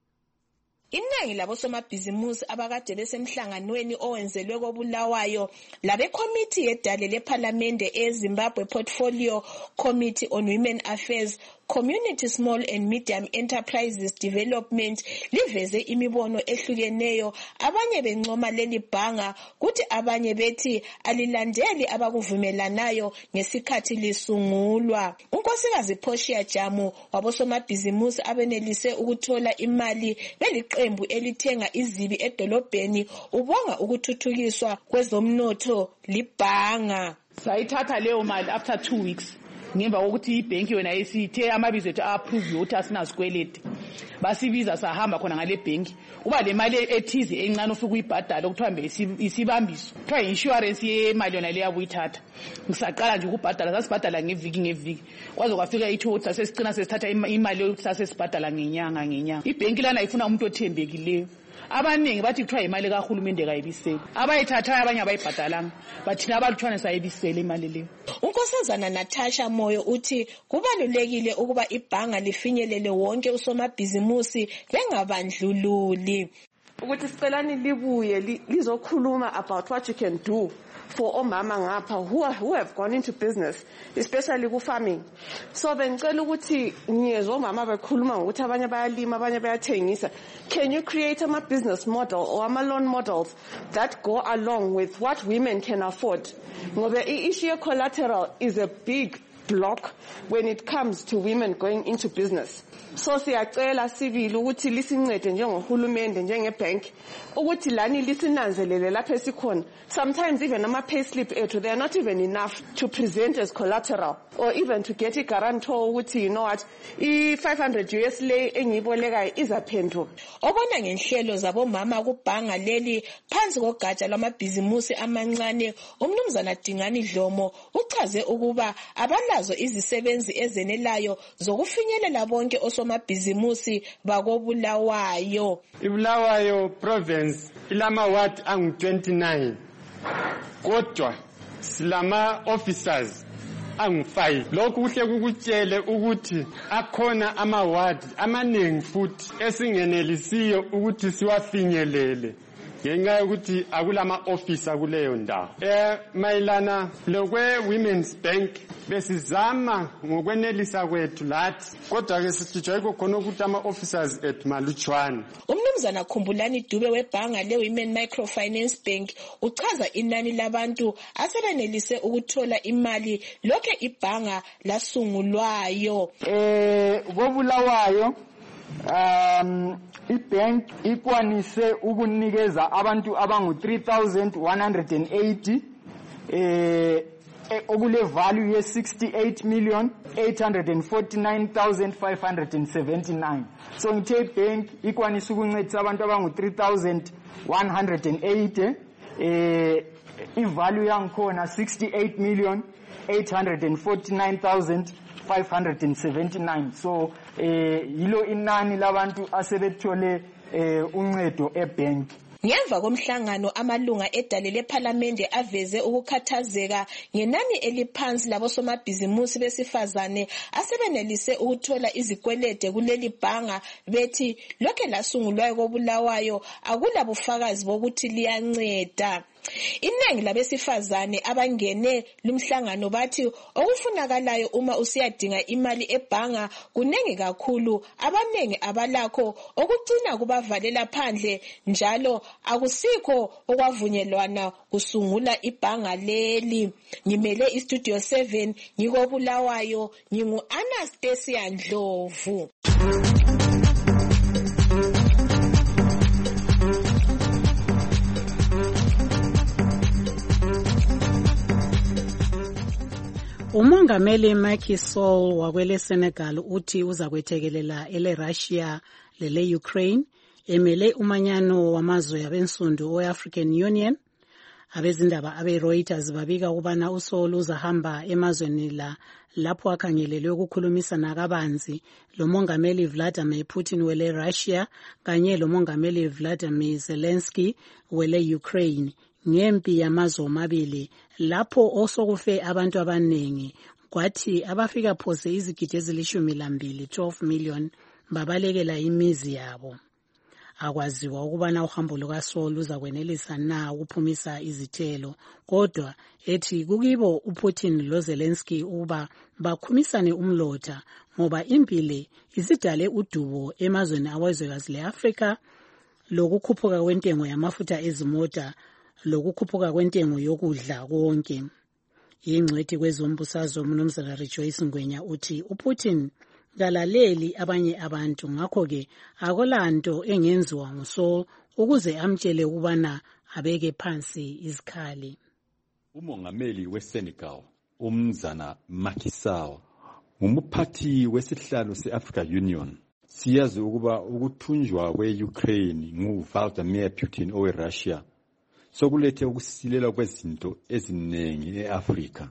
Iningi labosomabhizimusi abakade besemhlanganweni owenzelwe kobulawayo labekomiti yedale lephalamende eZimbabwe Portfolio Committee on Women Affairs, Community, Small and Medium Enterprises Development liveze imibono ehlukeneyo. Abanye bencoma leli bhanga kuthi abanye bethi alilandeli abakuvumelanayo ngesikhathi lisungulwa. Unkosikazi Portia Jamu wabosomabhizimusi abenelise ukuthola imali beliqembu elithenga izibi edolobheni ubonga ukuthuthukiswa kwezomnotho libhanga. Sayithatha leyo mali after 2 weeks. Ngemva kokuthi ibhenki yona isithe amabizo ethu approve ukuthi asinazikweleti basibiza sahamba khona ngale bhenki uba le mali ethizi encane ufika uyibhadala okuthiwa isibambiso kuthiwa insurance yemali yona leya buyithatha ngisaqala nje ukubhadala sasibhadala ngeviki kwaze kwafika ithi ukuthi sasesicina sesithatha imali yokuthi sasesibhadala ngenyanga ibhenki lana ifuna umuntu othembekileyo. Abaningi bathi kuthiwa imali kahulumende kayibiseli abayithathayo abanye abayibhadalanga bathina abalutshwane sayibisele imali leyo. Unkosazana Natasha Moyo uthi kubalulekile ukuba ibhanga lifinyelele wonke usomabhizimusi lengabandlululi ukuthi sicelani libuye lizokhuluma about what you can do for omama ngapha who have gone into business, especially ku farming. So bengicela ukuthi ngiyezwa omama bekhuluma ngokuthi abanye bayalima abanye bayathengisa. Can you create a business model or a loan models that go along with what women can afford? Ngoba i-issue of collateral is a big block when it comes to women going into business. So siyacela sibili ukuthi lisincede njengohulumende njengebank ukuthi lani lisinanzelele lapho esikhona. Sometimes even ama payslip ethu they are not even enough to present as collateral or even to get a guarantor ukuthi you know what i500 US lay engiyibolekayo izaphenduka. Obona ngenhlelo zabomama kubhanga leli phansi kogatsha lwamabhizimusi amancane umnumzana Dingani Dlomo uchaze ukuba abalazo izisebenzi ezenelayo zokufinyelela bonke osomabhizimusi bakobulawayo. iBulawayo province ilama ward angu-29 kodwa silama officers angu-5. Lokhu kuhle kukutshele ukuthi akhona ama-ward amaningi futhi esingenelisiyo ukuthi siwafinyelele ngenxa yokuthi akulama officer kuleyo ndawo. Mayelana lokwe Women's Bank besizama ngokwenelisa kwethu lathi kodwa ke sijayeko khona ukuthi ama officers ethu malutshwana. Umnumzana Khumbulani Dube webhanga le Women Microfinance Bank uchaza inani labantu asebenelise ukuthola imali lokho ibhanga lasungulwayo. Kobulawayo ibank ikwanise ukunikeza abantu abangu 3180 okule value ye 68,849,579. So ngithe bank ikwanise ukuncedisa abantu abangu 3180 ivalue yangikhona 68,849,579. So yilo inani labantu asebethole uncedo ebank. Ngemva komhlangano amalunga edale lePhalamende aveze ukukhathazeka ngenani eliphansi labosomabhizimusi besifazane asebenelise ukuthola izikwelede kuleli bhanga bethi lokho lasungulwayo kobulawayo akula bufakazi bokuthi liyanceda. Inengi labesifazane abangene lumhlangano bathi okufunakalayo uma usiyadinga imali ebhanga kunengi kakhulu, abanengi abalakho okucina kubavalela phandle njalo akusikho okwavunyelwana kusungula ibhanga leli. Ngimele iStudio 7 ngikobulawayo ngingu Anastasia Ndlovu. Umongameli Macky Sall wakwele Senegal uthi uza kwethekelela ele Russia lele Ukraine emele umanyano wamazwe abensundu we-African Union. Abezindaba abe-Reuters babika ukubana uSall uzahamba emazweni lapho akhangelelwe ukukhulumisana kabanzi lomongameli Vladimir Putin wele Russia kanye lomongameli Vladimir Zelensky wele Ukraine ngempi yamazwe amabili lapho osokufe abantu abanengi kwathi abafika phose izigidi ezili-12 12 million babalekela imizi yabo. Akwaziwa ukubana uhambo lukaSall uzakwenelisa na ukuphumisa izithelo, kodwa ethi kukibo uPutin loZelensky uba bakhumisane umlotha ngoba impilo isidale udubo emazweni awezwekazi leAfrika, lokukhuphuka kwentengo yamafutha ezimota lokukhuphuka kwentengo yokudla konke. Ingcwethi kwezombusazwe uMnumzana Rejoice Ngwenya uthi uPutin kalaleli abanye abantu, ngakho ke akolanto engenziwa nguSall ukuze amtshele ukubana abeke phansi izikhali. Umongameli weSenegal umnumzana Macky Sall ngumphathi wesihlalo seAfrican Union. Siyazi ukuba ukuthunjwa kwe-Ukraine nguVladimir Putin oweRussia sokulethe ukusilela kwezinto eziningi eAfrika.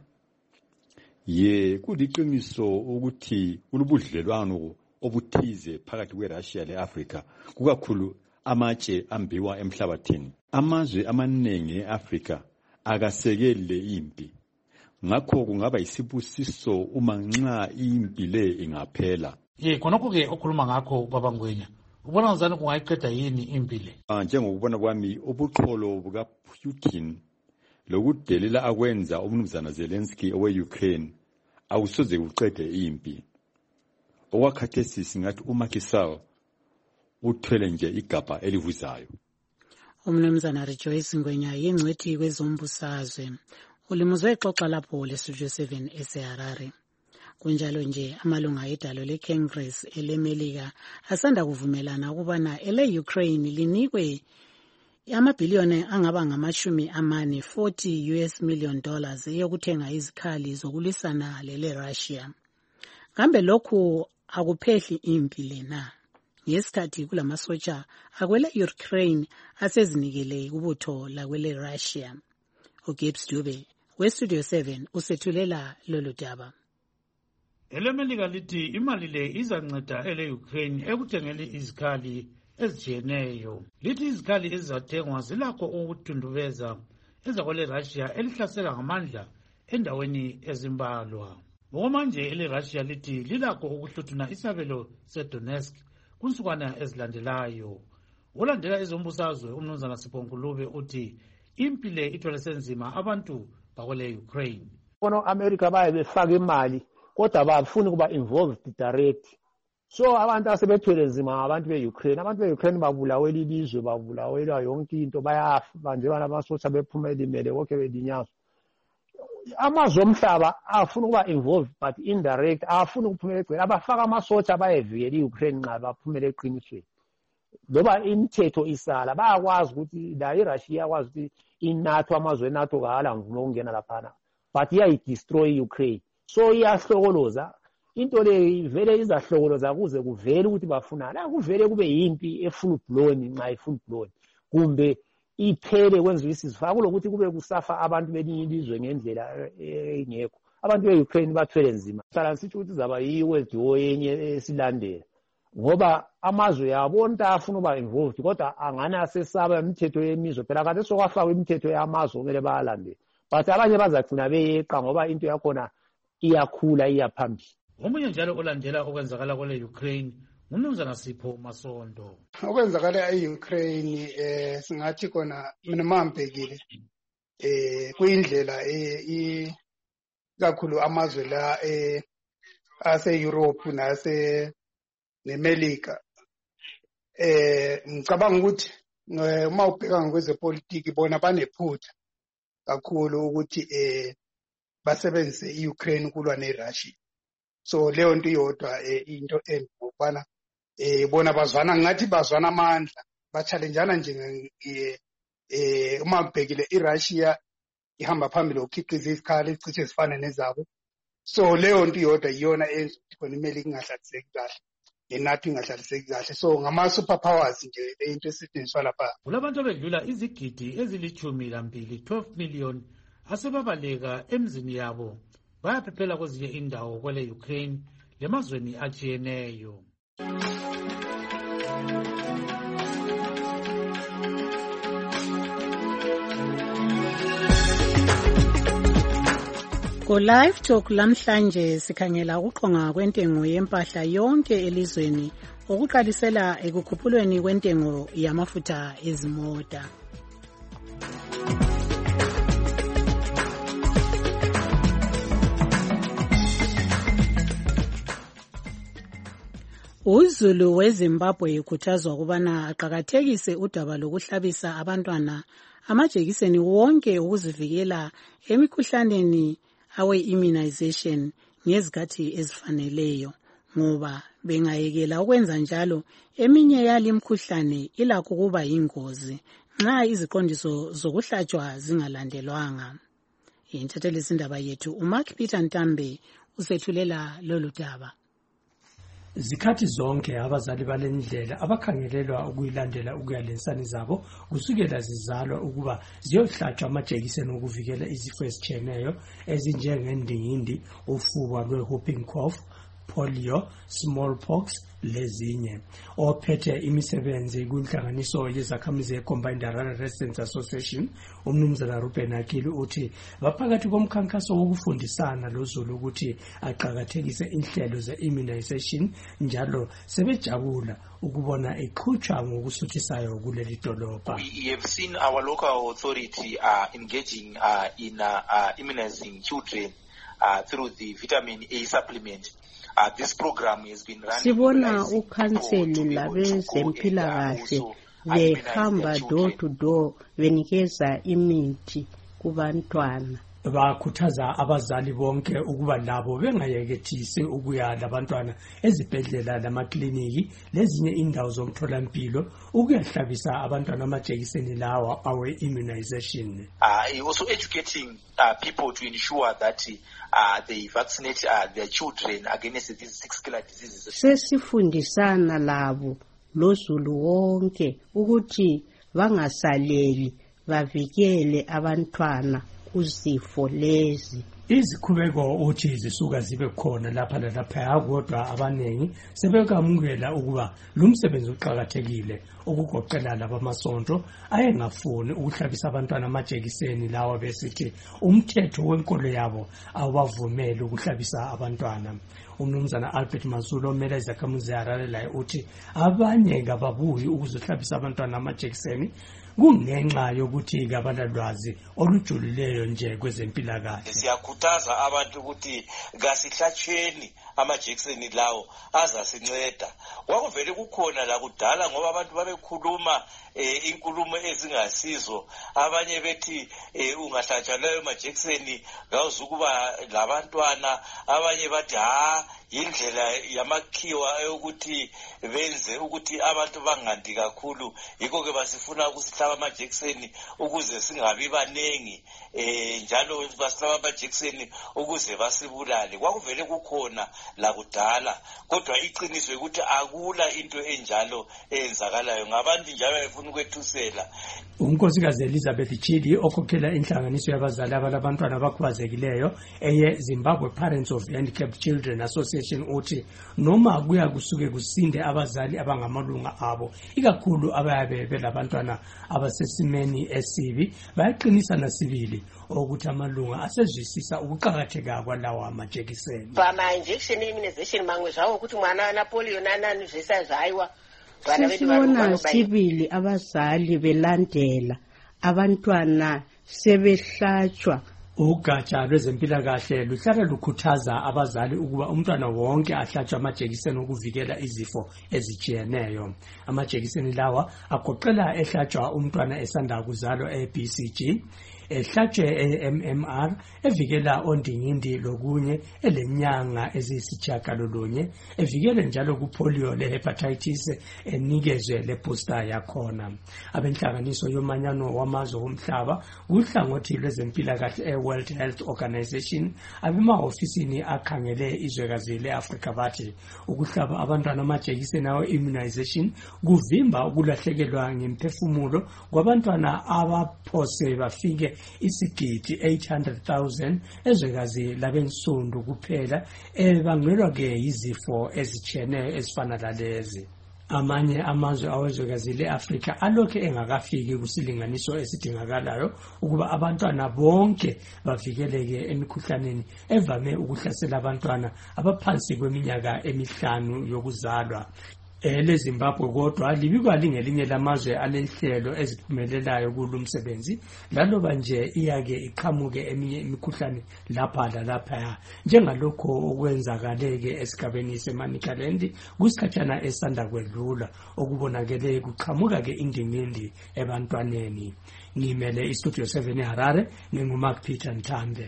Kuliqiniso ukuthi kulubudlelwano obuthize phakathi kweRussia leAfrika, kukakhulu amatshe ambiwa emhlabathini. Amazwe amaningi eAfrika akasekele impi, ngakho kungaba yisibusiso uma nxa impi le ingaphela. Khonokho ke okhuluma ngakho baba Ngwenya, ubona ngani kungayiqeda yini impi le? Njengokubona kwami ubuqholo bukaPutin lokudelela akwenza umnumzana Zelensky owe-Ukraine awusoze kuqede impi. Okwakhathesi singathi uMacky Sall uthwele nje igabha elivuzayo. Umnumzana Rejoice Ngwenya yingcwethi kwezombusazwe. Ulimuzwe xoxa lapho leStudio 7 eseHarare. Kunjalo nje amalunga edalo le-Congress elemelika asanda kuvumelana ukubana ele-Ukraine linikwe amabhiliyoni angaba $40 million eyokuthenga izikhali zokulwisana lele-Russia. Kambe lokhu akuphehli impi lena ngesikhathi kulamasotsha akwele-Ukraine asezinikele kubutho lakwele-Russia. uGibbs Dube weStudio 7 usethulela lolu daba. Elemelika lithi imali le izanceda ele-Ukraine ekuthengeni izikhali ezijiyeneyo. Lithi izikhali ezizathengwa zilakho ukuthundubeza ezakwele-Russia elihlasela ngamandla endaweni ezimbalwa. Ngokomanje ele-Russia lithi lilakho ukuhluthuna isabelo seDonetsk kunsukwana ezilandelayo. Olandela ezombusazwe umnumzana Sipho Ngulube uthi impi le ithwele senzima abantu bakwele-Ukraine. America baye befaka imali kodwa bafuni kuba involved direct. So abantu asebethwele nzima abantu be-Ukraine. Abantu be-Ukraine babulawela ilizwe, babulawela yonke into, bayafa nje banamasosha bephumela imele konke belinyazwa. Amazwe omhlaba afuna kuba involved but indirect, afuna ukuphumela egcwele. Abafaka amasosha bayevikela i-Ukraine nxa baphumela eqinisweni. Loba imithetho isala bayakwazi ukuthi la iRussia iyakwazi ukuthi inato amazwe eNato kala mvumo ukungena laphana, but iyayidestroy i-Ukraine. So iyahlokoloza into le vele izahlokoloza kuze kuvele ukuthi bafunani. Akuvele kube yimpi efull blown nxa efull blown kumbe iphele kwenziwa isizifaka kulokuthi kube kusafa abantu belinye ilizwe ngendlela engekho. Abantu be-Ukraine bathwele nzima. Hlala sithi ukuthi zaba yi-World War yenye esilandela ngoba amazwe yabona afuna uba involved kodwa angani asesaba imithetho yemizwe. Phela kade sokwafakwa imithetho yamazwe okumele bayalandela, but abanye bazagcina beyeqa ngoba into yakhona iyakhula iyaphambili. Omunye njalo olandela okwenzakala kwele-Ukraine ngumnumzana Sipho Masondo. Okwenzakala e-Ukraine singathi khona mina mambhekile kuyindlela kakhulu amazwe la ase-Europe nemelika ngicabanga ukuthi uma ubheka ngokwezepolitiki bona banephutha kakhulu ukuthi basebenzise i-Ukraine kulwa ne-Russia. So leyo nto iyodwa into embi ngokubana bona bazwana ngathi bazwana amandla, ba-challengeana nje uma ubhekile i-Russia ihamba phambili ukukhiqiza izikhali ezicishe zifane nezabo. So leyo nto iyodwa iyona enza ukuthi khona imelika ingahlaliseki kahle, eNato ingahlaliseki kahle. So ngama-superpowers nje into esetshenziswa lapha. Kulabantu abedlula izigidi ezili-12 million asebabaleka emzini yabo bayaphephela kwezinye indawo kwele-Ukraine lemazweni ajiyeneyo. Ku-Live Talk lamhlanje sikhangela ukuqonga kwentengo yempahla yonke elizweni okuqalisela ekukhuphulweni kwentengo yamafutha ezimota. uZulu weZimbabwe ukhuthazwa ukubana aqhakathekise udaba lokuhlabisa abantwana amajekiseni wonke ukuzivikela emikhuhlaneni awe-immunization ngezikhathi ezifaneleyo, ngoba bengayekela ukwenza njalo eminye yali mkhuhlane ilakho kuba yingozi nxa iziqondiso zokuhlatshwa zingalandelwanga. Inthathelizindaba yethu uMark Peter Ntambe usethulela lolu daba. Zikhathi zonke abazali balendlela abakhangelelwa ukuyilandela ukuyalensani zabo kusukela zizalwa ukuba ziyohlatshwa amajekiseni okuvikela izifo ezitshiyeneyo ezinjengendingindi, ufuba lwe-whooping cough, polio, smallpox lezinye. Ophethe imisebenzi kunhlanganiso yezakhamizi ye-Combined Rural Residents Association umnumzana Ruben Akili uthi baphakathi komkhankaso wokufundisana loZulu ukuthi aqhakathekise inhlelo ze-immunization njalo sebejabula ukubona eqhutshwa ngokusuthisayo kuleli dolobha. We have seen our local authority engaging in immunizing children through the vitamin A supplement. This program has been running. Sibona ukhanseli labezempilakahle behamba door to door benikeza imithi kubantwana bakhuthaza abazali bonke ukuba labo bengayekethisi ukuya labantwana ezibhedlela lamakliniki lezinye indawo zomtholampilo ukuyahlabisa abantwana amajekiseni lawa awe-immunization. Also educating people to ensure that they vaccinate their children against these 6 killer diseases. Sesifundisana labo lozulu wonke ukuthi bangasaleli bavikele abantwana kuzifo lezi. Izikhubeko uthi zisuka zibe khona lapha lalapha kodwa abanengi sebekamukela ukuba lumsebenzi uqhakathekile ukugoqela labamasonto ayengafuni ukuhlabisa abantwana amajekiseni lawa besithi umthetho wenkolo yabo awubavumeli ukuhlabisa abantwana. Umnumzana Albert Mazulo omele izakhamuzi eHarare laye uthi abanye ngababuyi ukuzohlabisa abantwana amajekiseni kungenxa yokuthi kabanalwazi olujulileyo nje kwezempilakahle. Siyakhuthaza abantu ukuthi kasihlatshweni amajekiseni lawo azasinceda. Kwakuvele kukhona la kudala ngoba abantu babekhuluma inkulumo ezingasizo, abanye bethi ungahlatshwa layo majekiseni ngawuzukuba labantwana, abanye bathi indlela yamakhiwa ukuthi benze ukuthi abantu bangandi kakhulu, yikho ke basifuna ukusihlaba amajekiseni ukuze singabi banengi, njalo basihlaba amajekiseni ukuze basibulale. Kwakuvele kukhona la kudala, kodwa iqiniso ukuthi akula into enjalo eyenzakalayo, ngabantu njalo befuna ukwethusela. Unkosikazi Elizabeth Chidi okhokhela inhlanganiso yabazali abalabantwana abakhubazekileyo eye-Zimbabwe Parents of Handicapped Children Association uthi noma kuya kusuke kusinde abazali abangamalunga abo, ikakhulu abayabe belabantwana abasesimeni esibi, bayaqinisa nasibili ukuthi amalunga asezwisisa ukuqakatheka kwalawa amajekiseni. Ama-injection immunization mangwe zvawo ukuthi mwana na polio nanani zvese zvaiwa. Sesibona sibili abazali belandela abantwana sebehlatshwa. Ugatsha lwezempilakahle luhlala lukhuthaza abazali ukuba umntwana wonke ahlatshwe amajekiseni okuvikela izifo ezitshiyeneyo. Amajekiseni lawa agoqela ehlatshwa umntwana esanda kuzalwa e-BCG, ehlatshwe e-MMR evikela ondingindi lokunye elenyanga eziyisitshiyagalolunye, evikele njalo kupolio le-hepatitis enikezwe le-booster yakhona. Abenhlanganiso yomanyano wamazwe omhlaba kuhlangothi lwezempilakahle e-World Health Organization abemahofisini akhangele izwekazi le-Afrika bathi ukuhlaba abantwana amajekiseni awe-immunization kuvimba ukulahlekelwa ngemphefumulo kwabantwana abaphose bafike isigidi 800,000 ezwekazi labensundu kuphela ebangelwa ke izifo ezitshiyeneyo ezifana lalezi. Amanye amazwe awezwekazi le-Afrika alokhe engakafiki kusilinganiso esidingakalayo ukuba abantwana bonke bavikeleke emikhuhlaneni evame ukuhlasela abantwana abaphansi kweminyaka 5 yokuzalwa. LeZimbabwe kodwa libikwa lingelinye lamazwe alenhlelo eziphumelelayo kulumsebenzi, laloba nje iyake iqhamuke eminye imikhuhlane lapha lalapha, njengalokho okwenzakaleke esigabeni seManicaland kusikhatshana esanda kwedlula okubonakele kuqhamuka ke indingindi ebantwaneni. Ngimele iStudio 7 eHarare, nginguMark Peter Nthambe.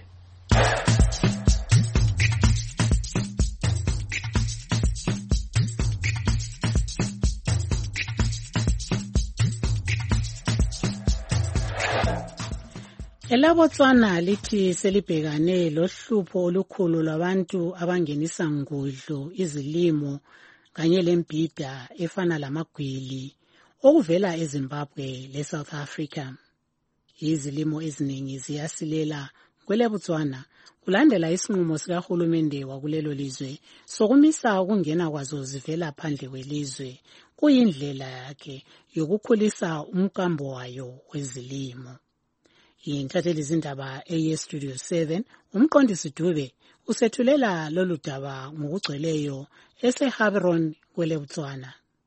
ElaBotswana lithi selibhekane lohlupho olukhulu lwabantu abangenisa ngudlu, izilimo kanye lembhida efana lamagwili okuvela eZimbabwe leSouth Africa. Izilimo eziningi ziyasilela kweleBotswana kulandela isinqumo sikahulumende wakulelo lizwe sokumisa ukungena kwazo zivela phandle kwelizwe. Kuyindlela yakhe yokukhulisa umkambo wayo wezilimo. Intatheli zindaba eye-Studio 7 umqondisi Dube usethulela lolu daba ngokugcweleyo eseHaberon kweleBotswana.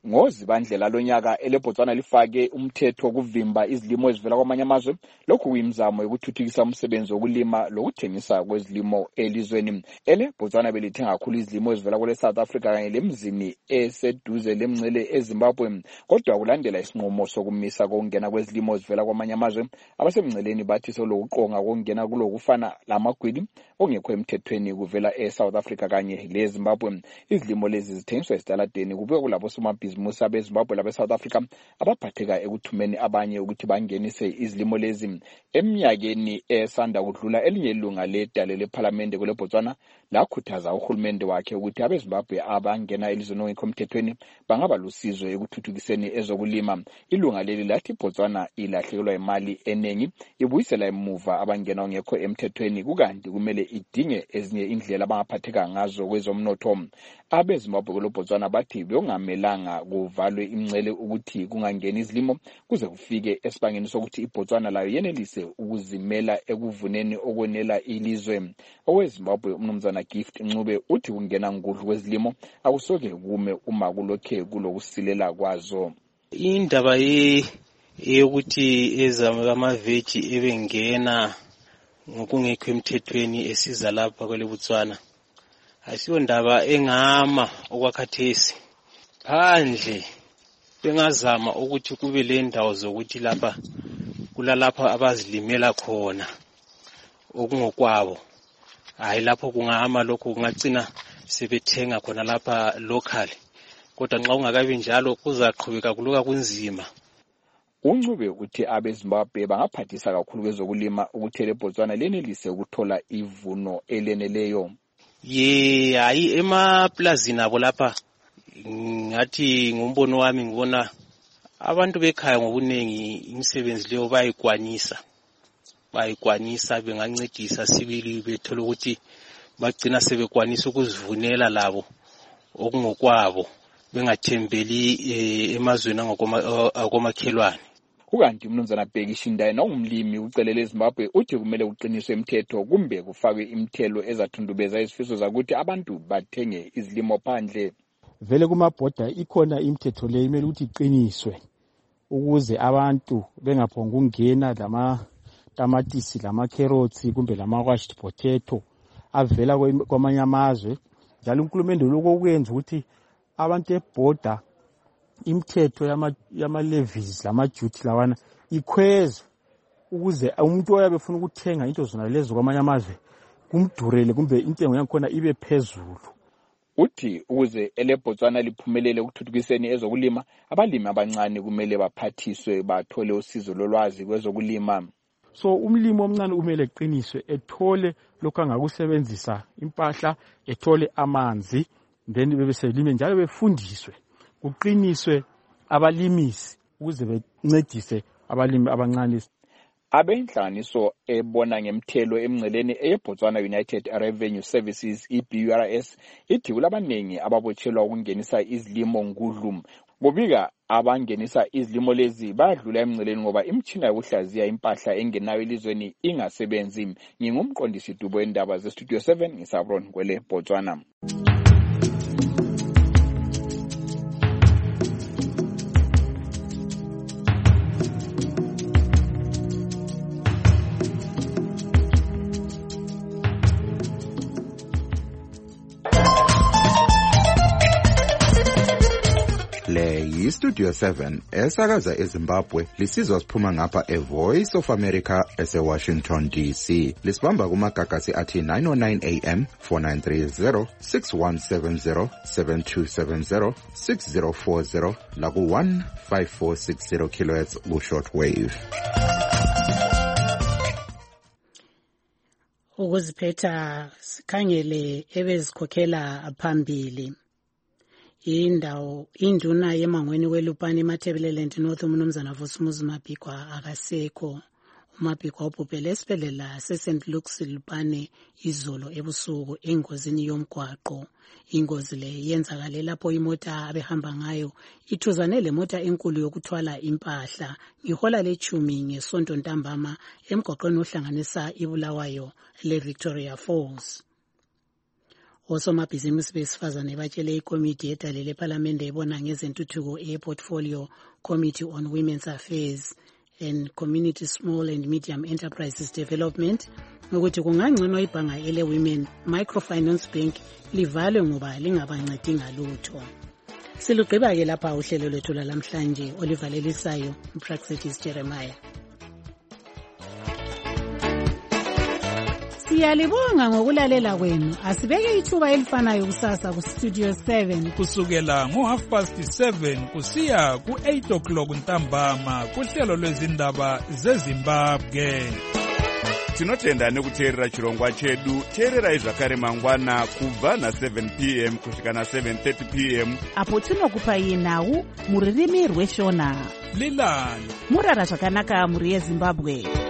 ngozibandlela lonyaka eleBotswana lifake umthetho wokuvimba izilimo ezivela kwamanye amazwe. Lokhu kuyimizamo yokuthuthukisa umsebenzi wokulima lokuthengisa kwezilimo elizweni. EleBotswana belithenga kakhulu izilimo ezivela kwele South Africa kanye lemzini eseduze lemngcele eZimbabwe. Kodwa kulandela isinqumo sokumisa kokungena kwezilimo ezivela kwamanye amazwe, abasemngceleni bathi solokuqonga kokungena kulokufana lamagwili ongekho emthethweni kuvela eSouth Africa kanye leZimbabwe. Izilimo lezi zithengiswa esitaladeni kube kulabo somabhizimusi abeZimbabwe labeSouth Africa abaphatheka ekuthumeni abanye ukuthi bangenise izilimo lezi. Eminyakeni esanda kudlula elinye ilunga ledale leParliament kweleBotswana lakhuthaza uhulumende wakhe ukuthi abeZimbabwe abangena elizweni ongekho emthethweni bangaba lusizo ekuthuthukiseni ezokulima. Ilunga leli lathi iBotswana ilahlekelwa imali eningi ibuyisela emuva abangena ongekho emthethweni, kukanti kumele idinge ezinye indlela abangaphatheka ngazo kwezomnotho. AbeZimbabwe kweleBotswana bathi bekungamelanga kuvalwe imngcele ukuthi kungangeni izilimo kuze kufike esibangeni sokuthi iBotswana layo yenelise ukuzimela ekuvuneni okwenela ilizwe. OweZimbabwe umnumzana Gift Ncube uthi kungena ngudlu kwezilimo akusoke kume uma kulokhe kulokusilela kwazo. Indaba yokuthi ezamaveji ebengena ngokungekho emthethweni esiza lapha kweleBotswana asiyo ndaba engama okwakhathesi. Phandle bengazama ukuthi kube le ndawo zokuthi lapha kulalapha abazilimela khona okungokwabo. Hayi lapho kungahamba lokho kungagcina sebethenga khona lapha local. Kodwa nxa ungakabi njalo kuzaqhubeka kuluka kunzima. Uncube uthi abeZimbabwe bangaphathisa kakhulu kwezokulima ukuthi leBotswana lenelise ukuthola ivuno eleneleyo. Hayi emaplazini abo lapha ngathi ngombono wami ngibona abantu bekhaya ngobunengi imisebenzi leyo bayikwanisa bengancedisa sibili bethola ukuthi bagcina sebekwanisa ukuzivunela labo okungokwabo bengathembeli emazweni akomakhelwane. Kukanti umnumzana Bheki Shindayi ongumlimi ucelele eZimbabwe uthi kumele kuqiniswe imithetho kumbe kufakwe imithelo ezathundubeza izifiso zakuthi abantu bathenge izilimo phandle. Vele kumabhoda ikhona imithetho le imele ukuthi iqiniswe ukuze abantu bengaphonga ukungena lamatamatisi lamacarrots kumbe lama-washed potato avela kwamanye amazwe. Njalo uNkulunkulu lokho kwenza ukuthi abantu ebhoda imithetho yama-levies lama-duty lawana ikhwezwe ukuze umuntu oyabe efuna ukuthenga into zona lezo kwamanye amazwe kumdurele kumbe intengo yakhona ibe phezulu. Uthi ukuze eleBotswana liphumelele ukuthuthukiseni ezokulima, abalimi abancane kumele baphathiswe bathole usizo lolwazi kwezokulima. So umlimi omncane kumele eqiniswe ethole lokho angakusebenzisa impahla, ethole amanzi, then bebeselime njalo befundiswe kuqiniswe abalimisi ukuze bencedise abalimi abancane. Abenhlanganiso ebona ngemthelo emngceleni eyeBotswana United Revenue Services EBURS ithi kulabanengi ababotshelwa ukungenisa izilimo ngudlu. Kubika abangenisa izilimo lezi badlula emngceleni ngoba imtshina yokuhlaziya impahla engenayo elizweni ingasebenzi. Ngingumqondisi Dubo wendaba zeStudio 7 ngisabron kwele Botswana. Studio 7 esakaza eZimbabwe lisizwa siphuma ngapha eVoice of America eseWashington DC. Lisibamba kumagagasi athi 909 AM 4930 6170 7270 6040 laku 15460 kHz ku shortwave. Ukuziphetha sikhangele ebezikhokhela phambili. Induna yemangweni weLupane eMatabeleland North umnumzana Vusumuzi Mabhikwa akasekho. uMabhikwa ubhubhele esibhedlela seSt Luke's Lupane izolo ebusuku engozini yomgwaqo. Ingozi le yenzakale lapho imota abehamba ngayo ithuzane lemota enkulu yokuthwala impahla ngehola lechumi ngesonto ntambama emgwaqweni ohlanganisa iBulawayo leVictoria Falls. osomabhizinisi besifazane batshele ikomiti edalele ephalamende ebona ngezentuthuko e-Portfolio Committee on Women's Affairs and Community Small and Medium Enterprises Development ukuthi kungangcono ibhanga ele-Women Microfinance Bank livalwe ngoba lingabancedi ngalutho. Silugqiba-ke lapha uhlelo lwethu lalamhlanje olivalelisayo uPraxetis Jeremiah. Siyalibonga ngokulalela kwenu. Asibeke ithuba elifanayo kusasa ku Studio 7 kusukela ngo7:30 kusiya ku8:00 ntambama kuhlelo lwezindaba zeZimbabwe. Tinotenda nekuteerera chirongwa chedu. Teerera zvakare mangwana kubva na7 p.m. kusvika na7:30 p.m. apo tinokupai nhau muririmi rweshona. Lilani murara zvakanaka muri yeZimbabwe.